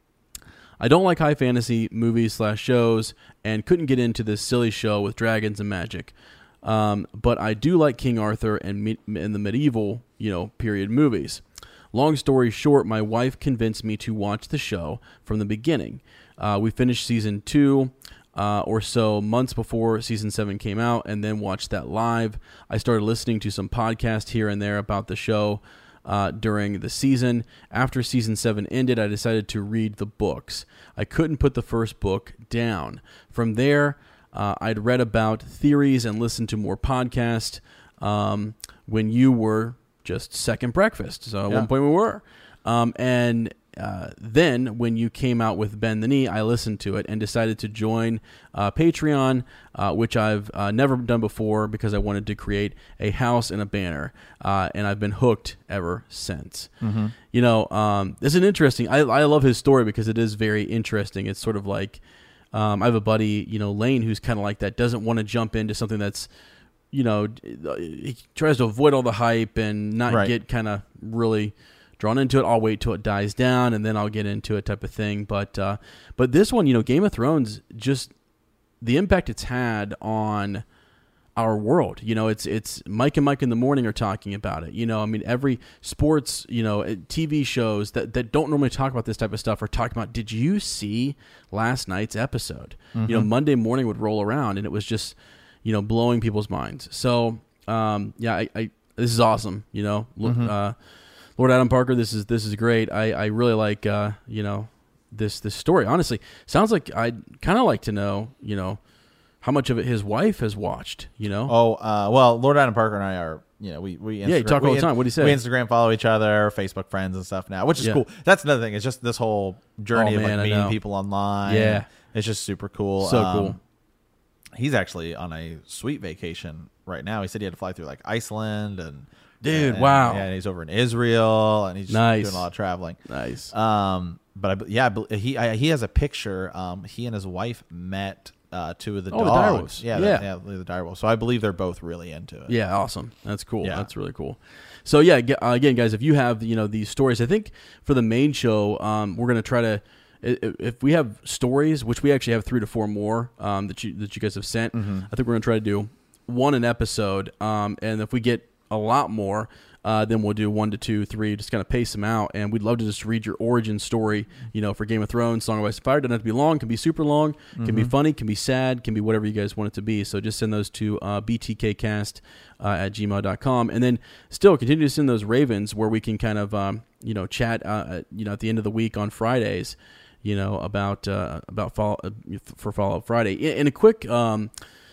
I don't like high fantasy movies slash shows and couldn't get into this silly show with dragons and magic. Um, but I do like King Arthur and, me- and the medieval, you know, period movies. Long story short, my wife convinced me to watch the show from the beginning. Uh, we finished season two uh, or so months before season seven came out, and then watched that live. I started listening to some podcasts here and there about the show uh, during the season. After season seven ended, I decided to read the books. I couldn't put the first book down. From there, Uh, I'd read about theories and listened to more podcasts um, when you were just second breakfast. So at Yeah. one point we were. Um, and uh, then when you came out with Bend the Knee, I listened to it and decided to join uh, Patreon, uh, which I've uh, never done before because I wanted to create a house and a banner. Uh, and I've been hooked ever since. Mm-hmm. You know, um, it's an interesting, I, I love his story because it is very interesting. It's sort of like, Um, I have a buddy, you know, Lane, who's kind of like that, doesn't want to jump into something that's, you know, he tries to avoid all the hype and not Right. get kind of really drawn into it. I'll wait till it dies down and then I'll get into it type of thing. But, uh, but this one, you know, Game of Thrones, just the impact it's had on our world. You know, it's it's Mike and Mike in the Morning are talking about it. You know, I mean, every sports, you know, T V shows that, that don't normally talk about this type of stuff are talking about, did you see last night's episode? Mm-hmm. You know, Monday morning would roll around and it was just, you know, blowing people's minds. So, um, yeah, I, I this is awesome. You know, mm-hmm. uh, Lord Adam Parker, this is this is great. I, I really like, uh, you know, this this story. Honestly, sounds like I'd kind of like to know, you know, how much of it his wife has watched, you know? Oh, uh, well, Lord Adam Parker and I are, you know, we, we Instagram, yeah, you talk all the time. What do you say? We Instagram follow each other, Facebook friends and stuff now, which is yeah. cool. That's another thing. It's just this whole journey oh, of man, like meeting people online. Yeah. It's just super cool. So um, cool. He's actually on a sweet vacation right now. He said he had to fly through like Iceland and dude, and, wow. Yeah, and he's over in Israel and he's nice. doing a lot of traveling. Nice. Um, but I, yeah, he I, he has a picture. Um, he and his wife met Uh, two of the oh, dogs. The direwolves. Yeah, yeah. The, yeah, the direwolves. So I believe they're both really into it. Yeah, awesome. That's cool. Yeah. That's really cool. So yeah, g- uh, again, guys, if you have you know these stories, I think for the main show, um, we're gonna try to if, if we have stories, which we actually have three to four more um, that you that you guys have sent. Mm-hmm. I think we're gonna try to do one an episode, um, and if we get a lot more. Uh, then we'll do one to two, three, just kind of pace them out. And we'd love to just read your origin story, you know, for Game of Thrones, Song of Ice and Fire. Doesn't have to be long, can be super long, can mm-hmm. be funny, can be sad, can be whatever you guys want it to be. So just send those to uh, b t k cast uh, at gmail dot com. And then still continue to send those Ravens where we can kind of, um, you know, chat, uh, you know, at the end of the week on Fridays, you know, about, uh, about follow, uh, for Follow-Up Friday. And a quick, um,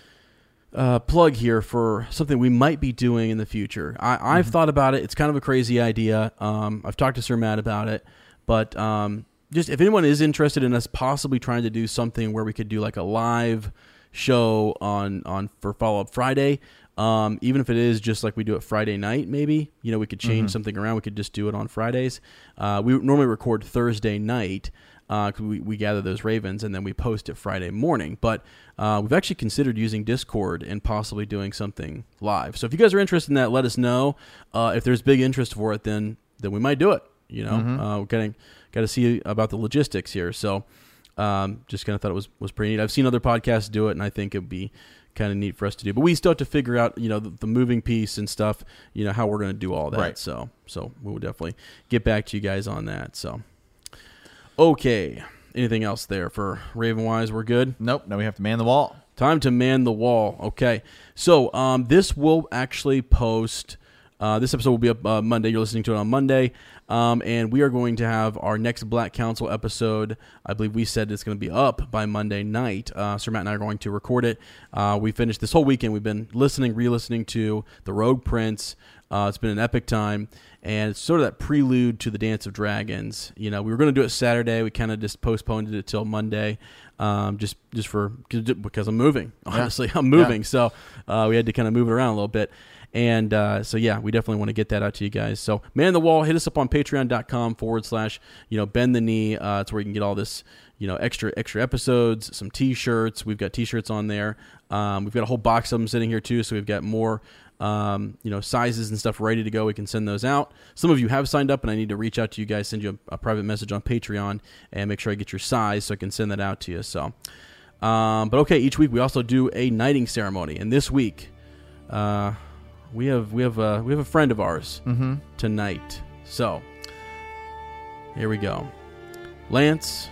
Uh, plug here for something we might be doing in the future. I, I've mm-hmm. thought about it. It's kind of a crazy idea. Um, I've talked to Sir Matt about it, but um, just if anyone is interested in us possibly trying to do something where we could do like a live show on on for Follow-Up Friday, um, even if it is just like we do it Friday night, maybe you know we could change mm-hmm. something around. We could just do it on Fridays. Uh, we normally record Thursday night. Uh, we, we gather those Ravens and then we post it Friday morning. But uh, we've actually considered using Discord and possibly doing something live. So if you guys are interested in that, let us know. Uh, if there's big interest for it, then then we might do it. You know, mm-hmm. uh, we're getting got to see about the logistics here. So um, just kind of thought it was was pretty neat. I've seen other podcasts do it, and I think it'd be kind of neat for us to do. But we still have to figure out, you know, the, the moving piece and stuff. You know, how we're going to do all that. Right. So so we'll definitely get back to you guys on that. So. Okay, anything else there for Raven Wise? We're good. Nope. Now we have to man the wall. Time to man the wall. Okay. So um, this will actually post. Uh, this episode will be up uh, Monday. You're listening to it on Monday. Um, and we are going to have our next Black Council episode. I believe we said it's going to be up by Monday night. Uh, Sir Matt and I are going to record it. Uh, we finished this whole weekend. We've been listening, re-listening to The Rogue Prince. Uh, it's been an epic time. And it's sort of that prelude to the Dance of Dragons. You know, we were going to do it Saturday. We kind of just postponed it till Monday, um, just just for because I'm moving. Honestly, yeah. I'm moving, yeah. so uh, we had to kind of move it around a little bit. And uh, so yeah, we definitely want to get that out to you guys. So man the wall. Hit us up on Patreon.com forward slash you know bend the knee. Uh, it's where you can get all this you know extra extra episodes, some T-shirts. We've got T-shirts on there. Um, we've got a whole box of them sitting here too. So we've got more. Um, you know, sizes and stuff ready to go. We can send those out. Some of you have signed up, and I need to reach out to you guys, send you a, a private message on Patreon, and make sure I get your size so I can send that out to you. So, um, but okay, each week we also do a knighting ceremony, and this week, uh, we have we have uh, we have a friend of ours mm-hmm. tonight. So, here we go. Lance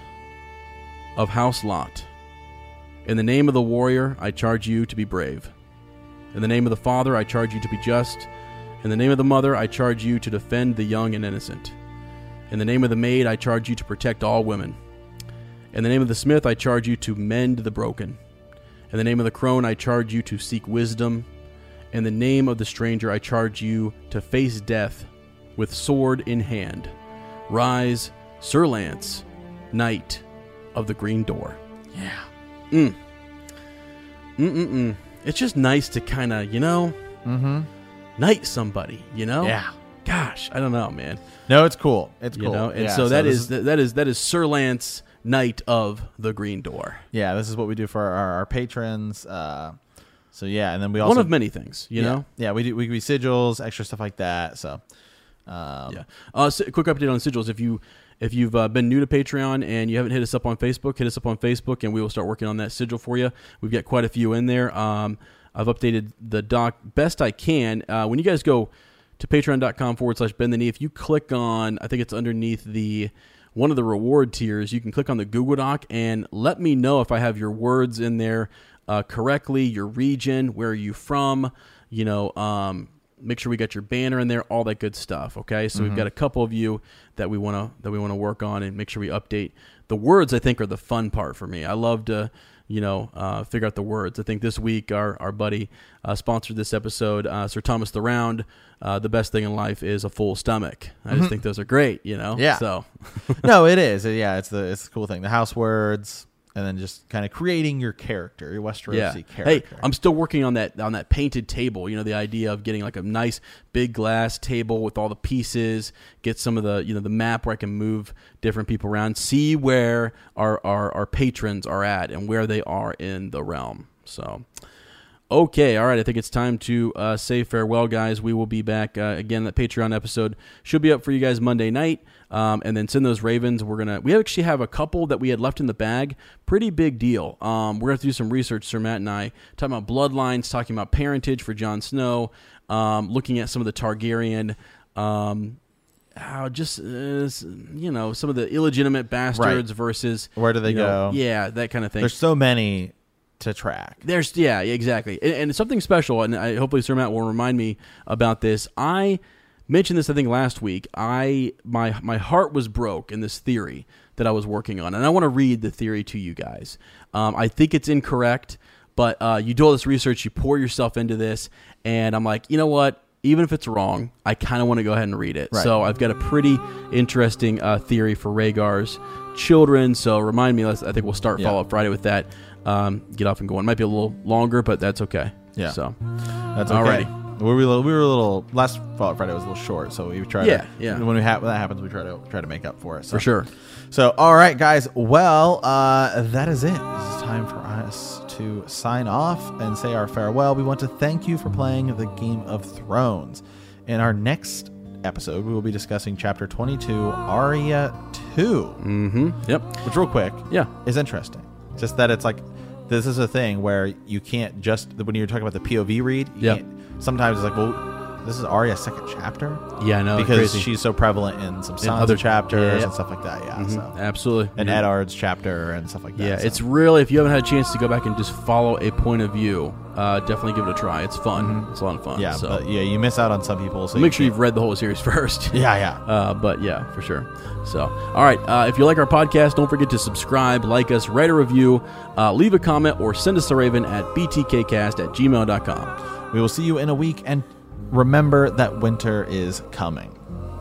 of House Lot. In the name of the warrior, I charge you to be brave. In the name of the Father, I charge you to be just. In the name of the Mother, I charge you to defend the young and innocent. In the name of the Maid, I charge you to protect all women. In the name of the Smith, I charge you to mend the broken. In the name of the Crone, I charge you to seek wisdom. In the name of the Stranger, I charge you to face death with sword in hand. Rise, Sir Lance, Knight of the Green Door. Yeah. Mm. Mm-mm-mm. It's just nice to kind of, you know, mm-hmm. knight somebody, you know? Yeah. Gosh, I don't know, man. No, it's cool. It's you cool. Know? And yeah, so, so that is, is that is that is Sir Lance, Knight of the Green Door. Yeah, this is what we do for our, our patrons. Uh, so yeah, and then we also one of many things, you yeah, know. Yeah, we do we do sigils, extra stuff like that. So um, yeah. Uh, so quick update on sigils. If you if you've uh, been new to Patreon and you haven't hit us up on Facebook, hit us up on Facebook, and we will start working on that sigil for you. We've got quite a few in there. Um, I've updated the doc best I can. Uh, when you guys go to patreon.com forward slash bend the knee, if you click on, I think it's underneath the one of the reward tiers, you can click on the Google Doc and let me know if I have your words in there uh, correctly, your region, where are you from, you know, um, make sure we got your banner in there, all that good stuff. Okay, so mm-hmm. we've got a couple of you that we want to that we want to work on and make sure we update. The words I think are the fun part for me. I love to. You know, uh, figure out the words. I think this week our our buddy uh, sponsored this episode, uh, Sir Thomas the Round. Uh, the best thing in life is a full stomach. I just mm-hmm. think those are great. You know, yeah. So no, it is. Yeah, it's the it's the cool thing. The house words, and then just kind of creating your character, your Westerosi yeah. character. Hey, I'm still working on that on that painted table. You know, the idea of getting like a nice big glass table with all the pieces. Get some of the you know the map where I can move different people around, see where our, our, our patrons are at and where they are in the realm. So, okay, all right, I think it's time to uh, say farewell, guys. We will be back uh, again. That Patreon episode should be up for you guys Monday night, um, and then send those ravens. We're gonna we actually have a couple that we had left in the bag. Pretty big deal. Um, we're gonna have to do some research, Sir Matt and I, talking about bloodlines, talking about parentage for Jon Snow, um, looking at some of the Targaryen. Um, How just uh, you know some of the illegitimate bastards right. versus where do they you know, go? Yeah, that kind of thing. There's so many to track. There's yeah, exactly, and, and something special. And I, hopefully, Sir Matt will remind me about this. I mentioned this I think last week. I my my heart was broke in this theory that I was working on, and I want to read the theory to you guys. Um, I think it's incorrect, but uh, you do all this research, you pour yourself into this, and I'm like, you know what? Even if it's wrong, I kind of want to go ahead and read it. Right. So I've got a pretty interesting uh, theory for Rhaegar's children. So remind me, let's, I think we'll start yeah. Follow Up Friday with that. Um, get off and going. Might be a little longer, but that's okay. Yeah. So that's okay. Alrighty. We were, a little, we were a little, last Fallout Friday was a little short, so we try yeah, to, yeah. when, we ha- when that happens, we try to try to make up for it. So. For sure. So, all right, guys. Well, uh, that is it. This is time for us to sign off and say our farewell. We want to thank you for playing the Game of Thrones. In our next episode, we will be discussing Chapter twenty-two, Arya two. Mm-hmm. Yep. Which, real quick, yeah, is interesting. Just that it's like, this is a thing where you can't just, when you're talking about the P O V read, you yep. can't, sometimes it's like, well, this is Arya's second chapter. Yeah, I know. Because crazy. she's so prevalent in some Sansa other- chapters yeah, yeah. and stuff like that. Yeah, Mhm, so absolutely. and Yeah. Eddard's chapter and stuff like that. Yeah, so. it's really, if you haven't had a chance to go back and just follow a point of view, uh, definitely give it a try. It's fun. It's a lot of fun. Mm-hmm. yeah, so but yeah, you miss out on some people. So make sure you you've read the whole series first. Yeah, yeah. Uh, but yeah, for sure. So, all right. Uh, if you like our podcast, don't forget to subscribe, like us, write a review, uh, leave a comment, or send us a raven at b t k cast at gmail dot com. We will see you in a week, and remember that winter is coming.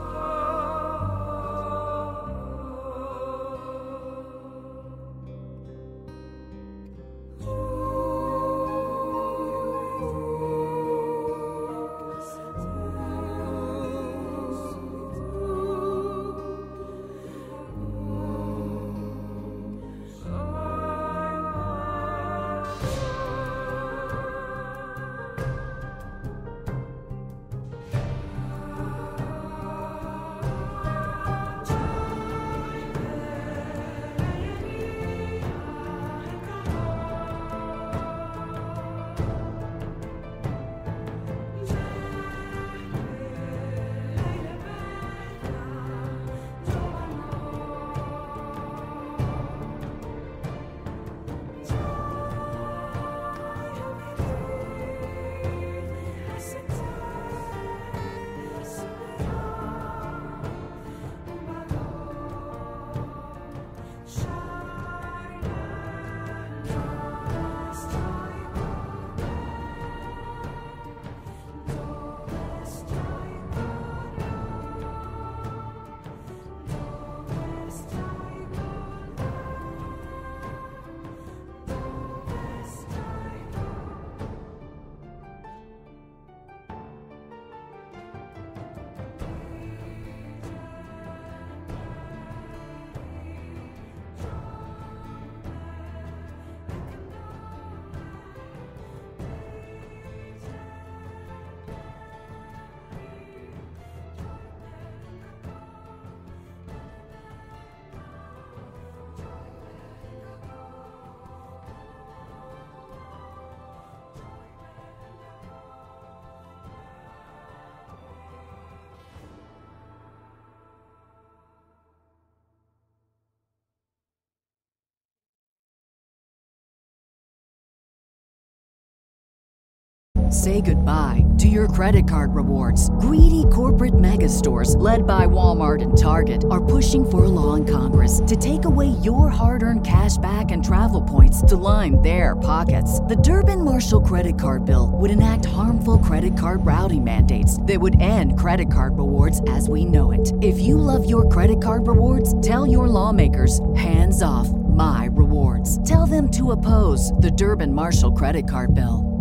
Say goodbye to your credit card rewards. Greedy corporate mega stores, led by Walmart and Target, are pushing for a law in Congress to take away your hard-earned cash back and travel points to line their pockets. The Durbin-Marshall credit card bill would enact harmful credit card routing mandates that would end credit card rewards as we know it. If you love your credit card rewards, tell your lawmakers, hands off my rewards. Tell them to oppose the Durbin-Marshall credit card bill.